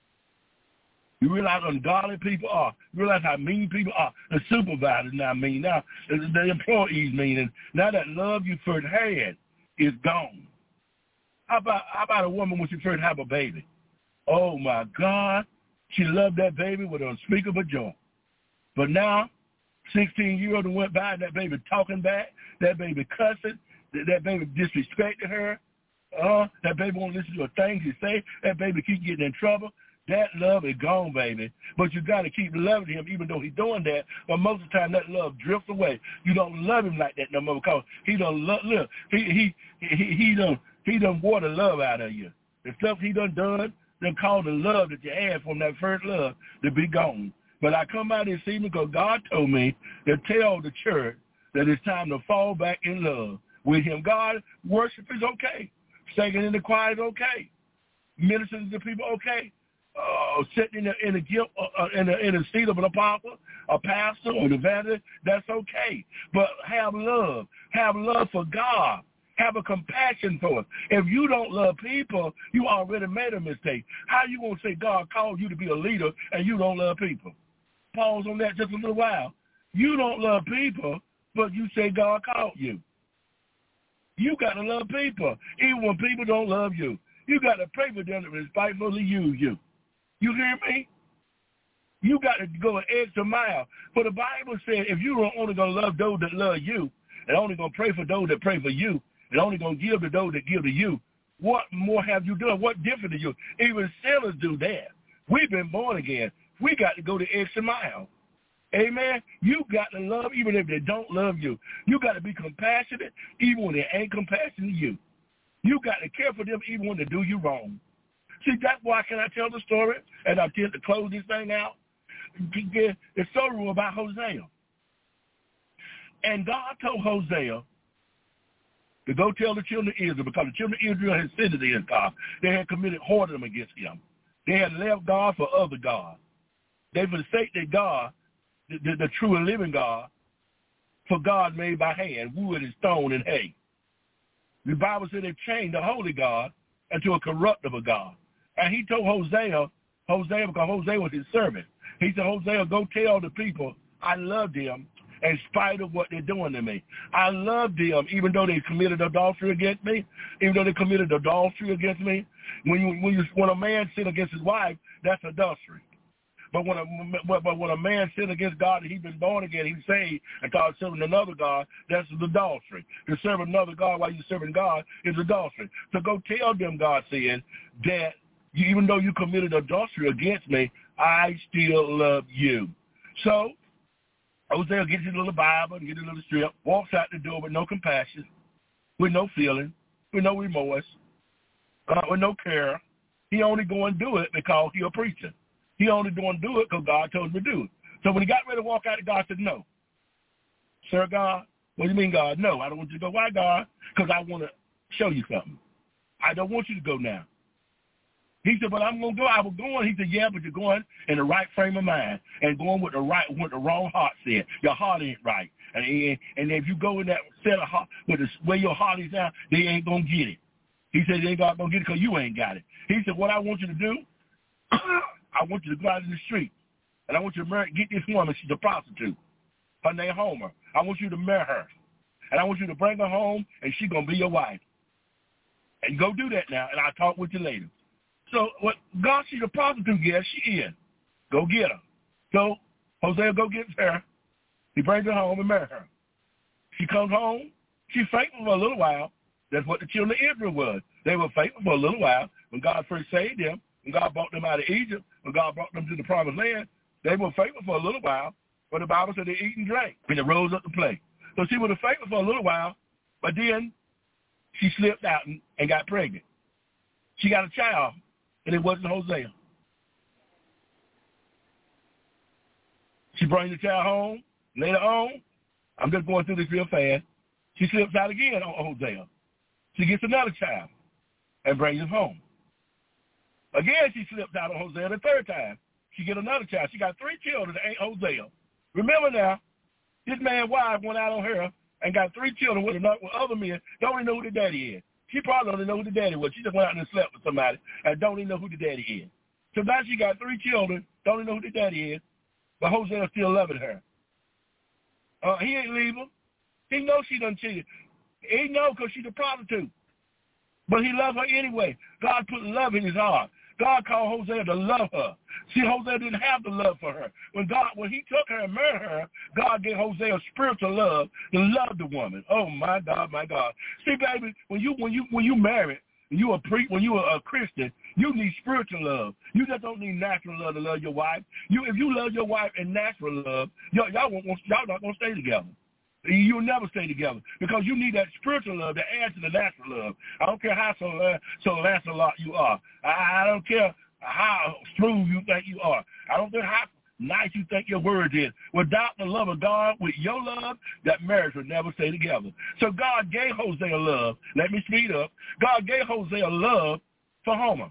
Speaker 3: You realize how ungodly people are. You realize how mean people are. The supervisor's not mean. Now, the employees mean. And now that love you first had is gone. How about, how about a woman when she first have a baby? Oh, my God. She loved that baby with unspeakable joy. But now, sixteen years went by, and that baby talking back, that baby cussing, that, that baby disrespected her, uh, that baby won't listen to a thing she say, that baby keep getting in trouble. That love is gone, baby. But you got to keep loving him even though he's doing that. But most of the time, that love drifts away. You don't love him like that no more because he don't love, look, he, he, he, he done, he done wore the love out of you. The stuff he done done, done caused the love that you had from that first love to be gone. But I come out this evening because God told me to tell the church that it's time to fall back in love with him. God, worship is okay. Singing in the choir is okay. Ministering to people, okay. Uh, sitting in the, in, the guilt, uh, in, the, in the seat of an apostle, a pastor, or an evangelist, that's okay. But have love. Have love for God. Have a compassion for it. If you don't love people, you already made a mistake. How you going to say God called you to be a leader and you don't love people? Pause on that just a little while. You don't love people, but you say God called you. You got to love people, even when people don't love you. You got to pray for them to respectfully use you. You hear me? You got to go an extra mile. For the Bible said if you don't only going to love those that love you, and only going to pray for those that pray for you, and only going to give to those that give to you, what more have you done? What different do you? Even sinners do that. We've been born again. We got to go the extra mile. Amen? You got to love even if they don't love you. You got to be compassionate even when they ain't compassionate to you. You got to care for them even when they do you wrong. See, that's why can I tell the story, and I tend to close this thing out? It's so real about Hosea. And God told Hosea to go tell the children of Israel, because the children of Israel had sinned against God. They had committed whoredom against him. They had left God for other gods. They forsaken their God, the, the, the true and living God, for God made by hand, wood and stone and hay. The Bible said they changed the holy God into a corruptible God. And he told Hosea, Hosea, because Hosea was his servant, he said, Hosea, go tell the people I love them in spite of what they're doing to me. I love them even though they committed adultery against me, even though they committed adultery against me. When you, when you, when a man sin against his wife, that's adultery. But when a but, but when a man sin against God and he's been born again, he's saved and starts serving another God, that's adultery. To serve another God while you're serving God is adultery. So go tell them, God said, that you, even though you committed adultery against me, I still love you. So Hosea gets his little Bible and gets his little strip, walks out the door with no compassion, with no feeling, with no remorse, uh, with no care. He only go and do it because he's a preacher. He only going to do it because God told him to do it. So when he got ready to walk out, God said, no. Sir, God, what do you mean, God? No, I don't want you to go. Why, God? Because I want to show you something. I don't want you to go now. He said, but I'm going to go. I was going. He said, yeah, but you're going in the right frame of mind and going with the right, what the wrong heart said. Your heart ain't right. And, and if you go in that set of heart, with the way your heart is now, they ain't going to get it. He said, they ain't going to get it because you ain't got it. He said, what I want you to do, I want you to go out in the street, and I want you to marry, get this woman. She's a prostitute. Her name Homer. I want you to marry her, and I want you to bring her home, and she's going to be your wife. And go do that now, and I'll talk with you later. So what God sees a prostitute, yes, she is. Go get her. So Hosea go get her. He brings her home and marries her. She comes home. She's faithful for a little while. That's what the children of Israel was. They were faithful for a little while when God first saved them. When God brought them out of Egypt, when God brought them to the promised land, they were faithful for a little while, but the Bible said they eat and drank, and they rose up to play. So she was faithful for a little while, but then she slipped out and, and got pregnant. She got a child, and it wasn't Hosea. She brings the child home. Later on, I'm just going through this real fast, she slips out again on Hosea. She gets another child and brings him home. Again, she slipped out on Hosea the third time. She get another child. She got three children that ain't Hosea. Remember now, this man's wife went out on her and got three children with, another, with other men. Don't even know who the daddy is. She probably don't even know who the daddy was. She just went out and slept with somebody and don't even know who the daddy is. So now she got three children, don't even know who the daddy is, but Hosea still loving her. Uh, he ain't leave her. He knows she done cheated. He know because she's a prostitute. But he loved her anyway. God put love in his heart. God called Hosea to love her. See, Hosea didn't have the love for her. When God, when he took her and married her, God gave Hosea spiritual love to love the woman. Oh my God, my God. See, baby, when you when you when you married, you a pre, when you are a Christian, you need spiritual love. You just don't need natural love to love your wife. You, if you love your wife in natural love, y'all y'all won't y'all not gonna stay together. You'll never stay together because you need that spiritual love to add to the natural love. I don't care how so uh, so Lancelot you are. I, I don't care how smooth you think you are. I don't care how nice you think your words is. Without the love of God, with your love, that marriage will never stay together. So God gave Hosea love. Let me speed up. God gave Hosea love for Homer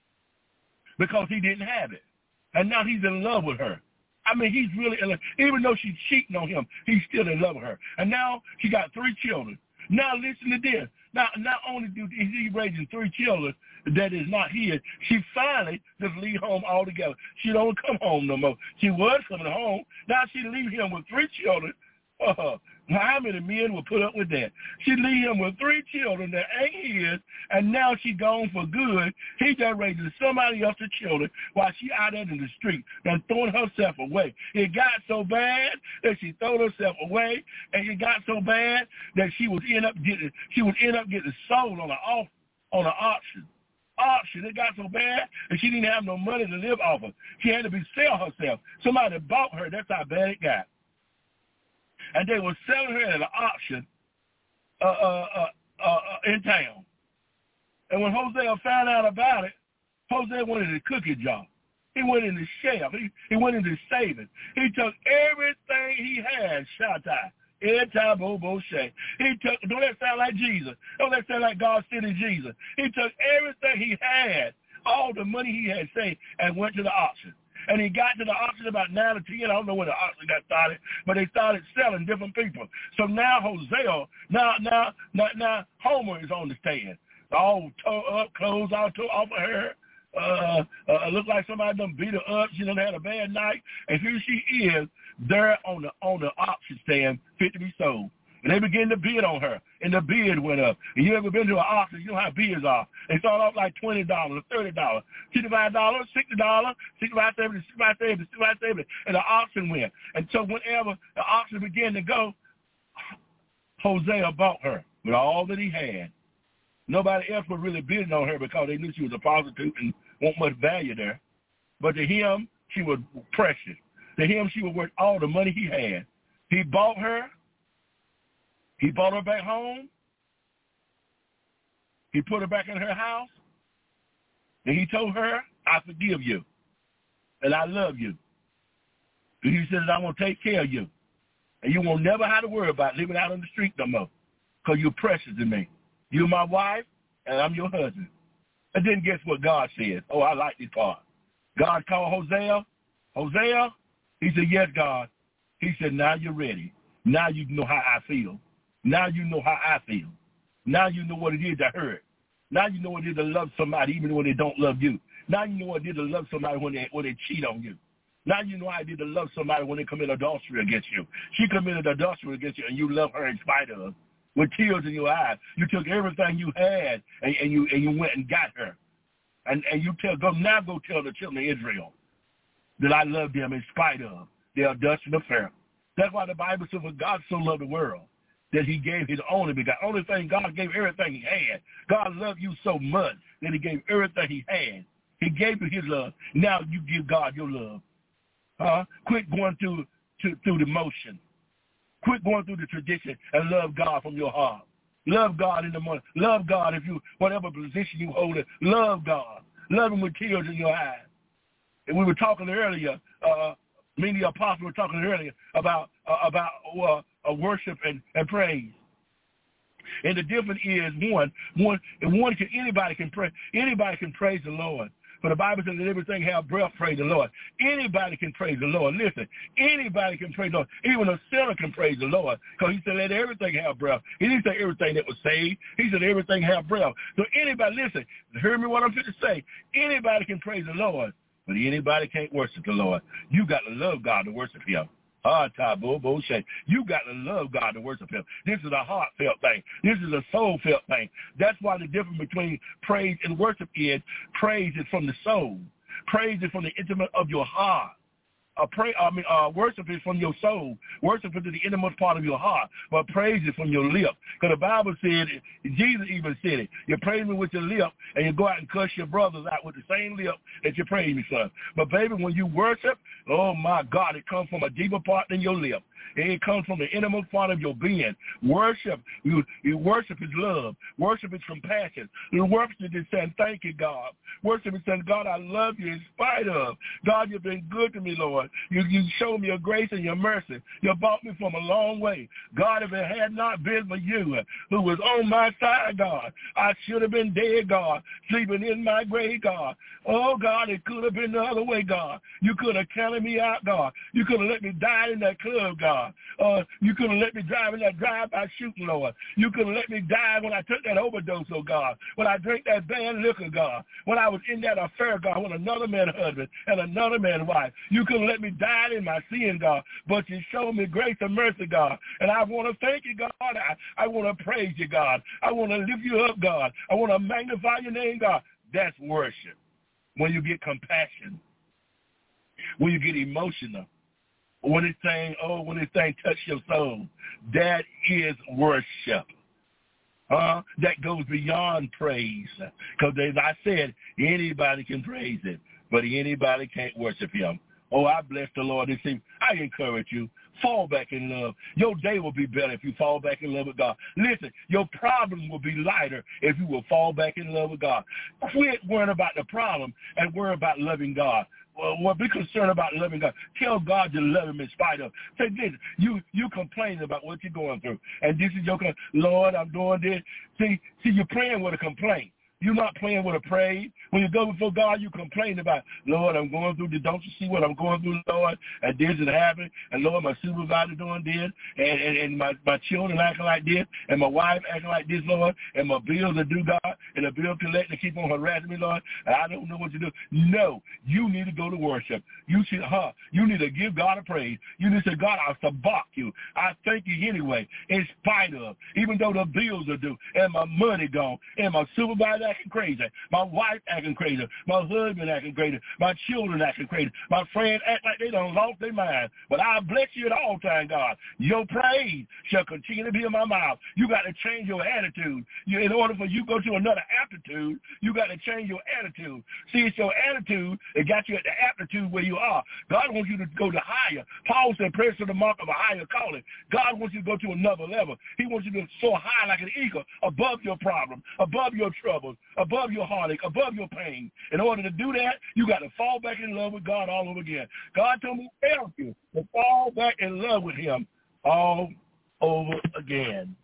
Speaker 3: because he didn't have it. And now he's in love with her. I mean, he's really, even though she's cheating on him, he's still in love with her. And now she got three children. Now listen to this. Now, not only is he raising three children that is not his, she finally just leave home altogether. She don't come home no more. She was coming home. Now she leave him with three children. Uh, how many men will put up with that? She leave him with three children that ain't his, and now she gone for good. He just raising somebody else's children while she out there in the street and throwing herself away. It got so bad that she threw herself away, and it got so bad that she would end up getting she would end up getting sold on an off on an auction. Auction. It got so bad that she didn't have no money to live off of. She had to be sell herself. Somebody bought her. That's how bad it got. And they were selling her at an auction uh, uh, uh, uh, in town. And when Hosea found out about it, Hosea went into the cookie jar. He went into shell. He, he went into savings. He took everything he had, Shaddai. Every Bobo Shay. He took, don't that sound like Jesus? Don't that sound like God sending Jesus? He took everything he had, all the money he had saved, and went to the auction. And he got to the auction about nine or ten. I don't know when the auction got started, but they started selling different people. So now Hosea, now now now, now Homer is on the stand. All tore up, clothes all tore off of her. Uh, uh, looked like somebody done beat her up. She done had a bad night. And here she is there on the on the auction stand, fit to be sold. And they began to bid on her, and the bid went up. And you ever been to an auction, you know how bids are. They start off like twenty dollars, thirty dollars, fifty-five dollars, sixty dollars, sixty-five dollars, seventy dollars, sixty-five dollars, seventy dollars, sixty-five dollars, seventy dollars, and the auction went. And so whenever the auction began to go, Hosea bought her with all that he had. Nobody else was really bidding on her because they knew she was a prostitute and wasn't much value there. But to him, she was precious. To him, she was worth all the money he had. He bought her. He brought her back home. He put her back in her house. And he told her, I forgive you. And I love you. And he said, I'm going to take care of you. And you won't never have to worry about living out on the street no more. Because you're precious to me. You're my wife, and I'm your husband. And then guess what God said? Oh, I like this part. God called Hosea. Hosea, he said, yes, God. He said, now you're ready. Now you know how I feel. Now you know how I feel. Now you know what it is to hurt. Now you know what it is to love somebody even when they don't love you. Now you know what it is to love somebody when they when they cheat on you. Now you know how it is to love somebody when they commit adultery against you. She committed adultery against you, and you love her in spite of. With tears in your eyes, you took everything you had, and, and you and you went and got her. And and you tell go now go tell the children of Israel that I love them in spite of their adultery and affair. That's why the Bible says, for God so loved the world that he gave his only begotten. Only thing, God gave everything he had. God loved you so much that he gave everything he had. He gave you his love. Now you give God your love. Huh? Quit going through to, through the motion. Quit going through the tradition and love God from your heart. Love God in the morning. Love God if you, whatever position you hold it. Love God. Love him with tears in your eyes. And we were talking earlier, uh, me and the apostle were talking earlier about uh, about uh, uh, worship and, and praise. And the difference is one, one, one can anybody can pray, anybody can praise the Lord. But the Bible says that everything have breath, praise the Lord. Anybody can praise the Lord. Listen, anybody can praise the Lord. Even a sinner can praise the Lord. Because he said let everything have breath. He didn't say everything that was saved. He said everything have breath. So anybody, listen, hear me what I'm going to say. Anybody can praise the Lord. But anybody can't worship the Lord. You got to love God to worship him. You got to love God to worship him. This is a heartfelt thing. This is a soul-felt thing. That's why the difference between praise and worship is praise is from the soul. Praise is from the intimate of your heart. Uh, pray, I mean, uh, worship is from your soul. Worship is to the innermost part of your heart. But praise is from your lip. Because the Bible said, Jesus even said it. You praise me with your lip, and you go out and cuss your brothers out with the same lip that you praise me, son. But, baby, when you worship, oh, my God, it comes from a deeper part than your lip. It comes from the innermost part of your being. Worship, you, you worship is love. Worship is compassion. You worship is saying, thank you, God. Worship is saying, God, I love you in spite of. God, you've been good to me, Lord. You, you showed me your grace and your mercy. You brought me from a long way. God, if it had not been for you who was on my side, God, I should have been dead, God, sleeping in my grave, God. Oh, God, it could have been the other way, God. You could have counted me out, God. You could have let me die in that club, God. Uh, you could have let me drive in that drive-by shooting, Lord. You could have let me die when I took that overdose, oh, God. When I drank that bad liquor, God. When I was in that affair, God, with another man's husband and another man's wife. You could have let me die in my sin, God. But you showed me grace and mercy, God. And I want to thank you, God. I, I want to praise you, God. I want to lift you up, God. I want to magnify your name, God. That's worship. When you get compassion. When you get emotional. When this thing, oh, when this thing touch your soul, that is worship. Uh, that goes beyond praise. Because as I said, anybody can praise him, but anybody can't worship him. Oh, I bless the Lord. And see, I encourage you, fall back in love. Your day will be better if you fall back in love with God. Listen, your problem will be lighter if you will fall back in love with God. Quit worrying about the problem and worry about loving God. Well, well, be concerned about loving God. Tell God you love him in spite of. Say this, you you complaining about what you're going through. And this is your, Lord, I'm doing this. See, see, you're praying with a complaint. You're not playing with a praise. When you go before God, you complain about, Lord, I'm going through this. Don't you see what I'm going through, Lord? And this is happening. And, Lord, my supervisor doing this. And, and, and my, my children acting like this. And my wife acting like this, Lord. And my bills are due, God. And the bill collector keep on harassing me, Lord. And I don't know what to do. No, you need to go to worship. You should, huh? You need to give God a praise. You need to say, God, I sabak you. I thank you anyway, in spite of, even though the bills are due, and my money gone, and my supervisor acting crazy, my wife acting crazy, my husband acting crazy, my children acting crazy, my friends act like they done lost their mind. But I bless you at all times, God. Your praise shall continue to be in my mouth. You got to change your attitude. You, in order for you to go to another aptitude, you got to change your attitude. See, it's your attitude that got you at the aptitude where you are. God wants you to go to higher. Paul said, press to the mark of a higher calling. God wants you to go to another level. He wants you to soar high like an eagle, above your problem, above your troubles, above your heartache, above your pain. In order to do that, you got to fall back in love with God all over again. God told me to tell you to fall back in love with him all over again.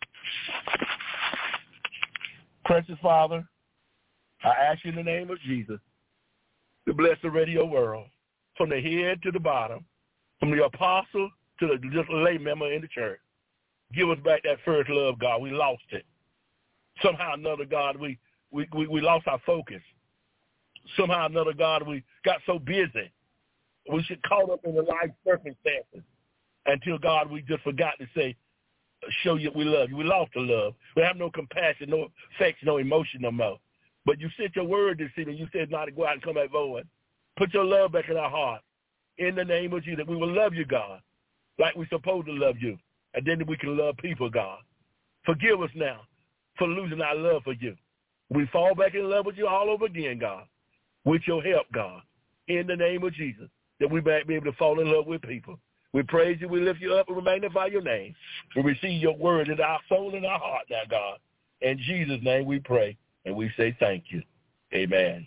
Speaker 3: Precious Father, I ask you in the name of Jesus to bless the radio world from the head to the bottom, from the apostle to the just lay member in the church. Give us back that first love, God. We lost it. Somehow or another, God, we, we, we, we lost our focus. Somehow or another, God, we got so busy. We should caught up in the life circumstances until, God, we just forgot to say, show you we love you. We lost the love. We have no compassion, no affection, no emotion no more. But you sent your word this evening. You said not to go out and come back void. Put your love back in our heart. In the name of Jesus, we will love you, God, like we're supposed to love you. And then we can love people, God. Forgive us now for losing our love for you. We fall back in love with you all over again, God, with your help, God, in the name of Jesus, that we might be able to fall in love with people. We praise you, we lift you up, and we magnify your name. We receive your word in our soul and our heart now, God. In Jesus' name we pray, and we say thank you. Amen.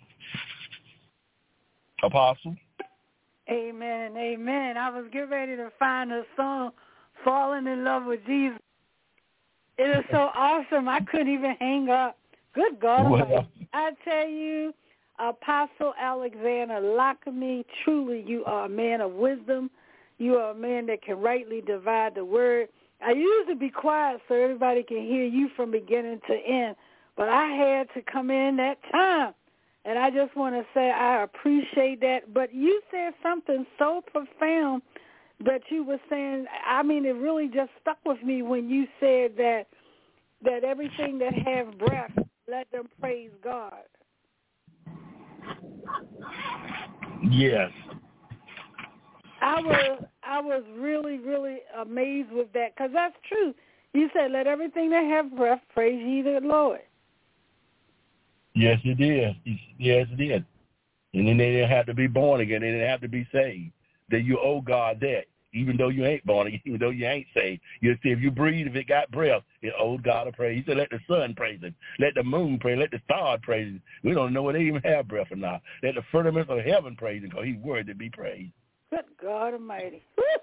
Speaker 3: Apostle?
Speaker 4: Amen, amen. I was getting ready to find a song, Falling in Love with Jesus. It is so awesome, I couldn't even hang up. Good God. Well, I tell you, Apostle Alexander Lockamy, truly you are a man of wisdom. You are a man that can rightly divide the word. I usually be quiet so everybody can hear you from beginning to end, but I had to come in that time. And I just want to say I appreciate that. But you said something so profound that you were saying, I mean, it really just stuck with me when you said that that everything that have breath, let them praise God.
Speaker 3: Yes.
Speaker 4: I was I was really, really amazed with that because that's true. You said, let everything that have breath praise ye the Lord.
Speaker 3: Yes, it did. Yes, it did. And then they didn't have to be born again. They didn't have to be saved. That you owe God that, even though you ain't born again, even though you ain't saved. You see, if you breathe, if it got breath, it owed God a praise. He said, let the sun praise him. Let the moon praise him. Let the stars praise him. We don't know whether they even have breath or not. Let the firmament of heaven praise him because he's worthy to be praised.
Speaker 4: Good God Almighty.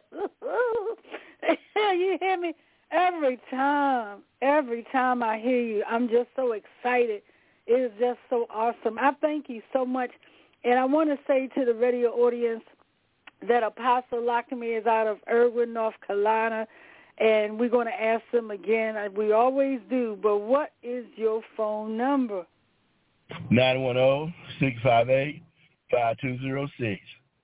Speaker 4: You hear me? Every time, every time I hear you, I'm just so excited. It is just so awesome. I thank you so much. And I want to say to the radio audience that Apostle Lockamy is out of Irwin, North Carolina, and we're going to ask him again. We always do, but what is your phone number?
Speaker 3: nine one zero, six five eight, five two zero six.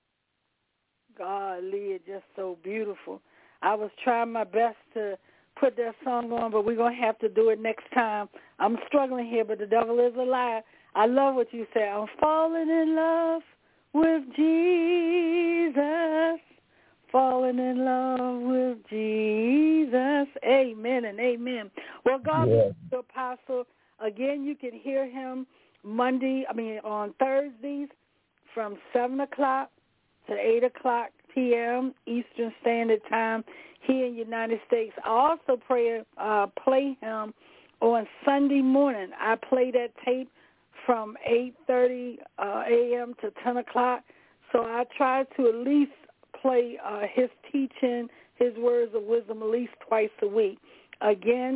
Speaker 4: Golly, it's just so beautiful. I was trying my best to put that song on, but we're going to have to do it next time. I'm struggling here, but the devil is a liar. I love what you said. I'm falling in love with Jesus, falling in love with Jesus. Amen and amen. Well, God bless you, Apostle. Again, you can hear him Monday, I mean on Thursdays from seven o'clock to eight o'clock p.m. Eastern Standard Time here in the United States. I also pray, uh, play him on Sunday morning. I play that tape from eight thirty uh, a.m. to ten o'clock. So I try to at least play uh, his teaching, his words of wisdom at least twice a week. Again,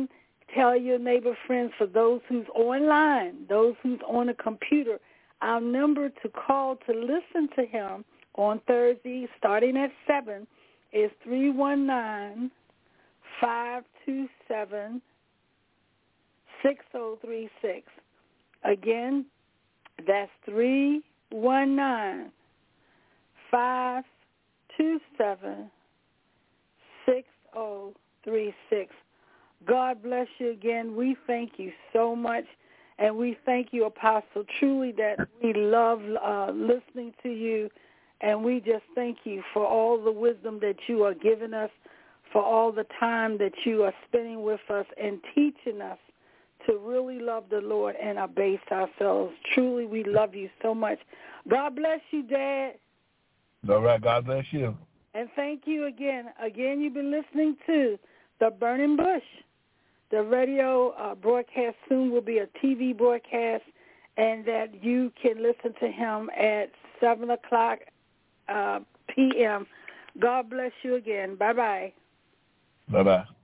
Speaker 4: tell your neighbor friends, for those who's online, those who's on a computer, our number to call to listen to him on Thursday starting at seven is three one nine, five two seven, six zero three six. Again, that's three one nine, five two seven, six zero three six. God bless you again. We thank you so much, and we thank you, Apostle, truly that we love uh, listening to you, and we just thank you for all the wisdom that you are giving us, for all the time that you are spending with us and teaching us to really love the Lord and abase ourselves. Truly, we love you so much. God bless you, Dad.
Speaker 3: All right, God bless you.
Speaker 4: And thank you again. Again, you've been listening to The Burning Bush. The radio uh, broadcast soon will be a T V broadcast, and that you can listen to him at seven o'clock uh, p m. God bless you again. Bye-bye.
Speaker 3: Bye-bye.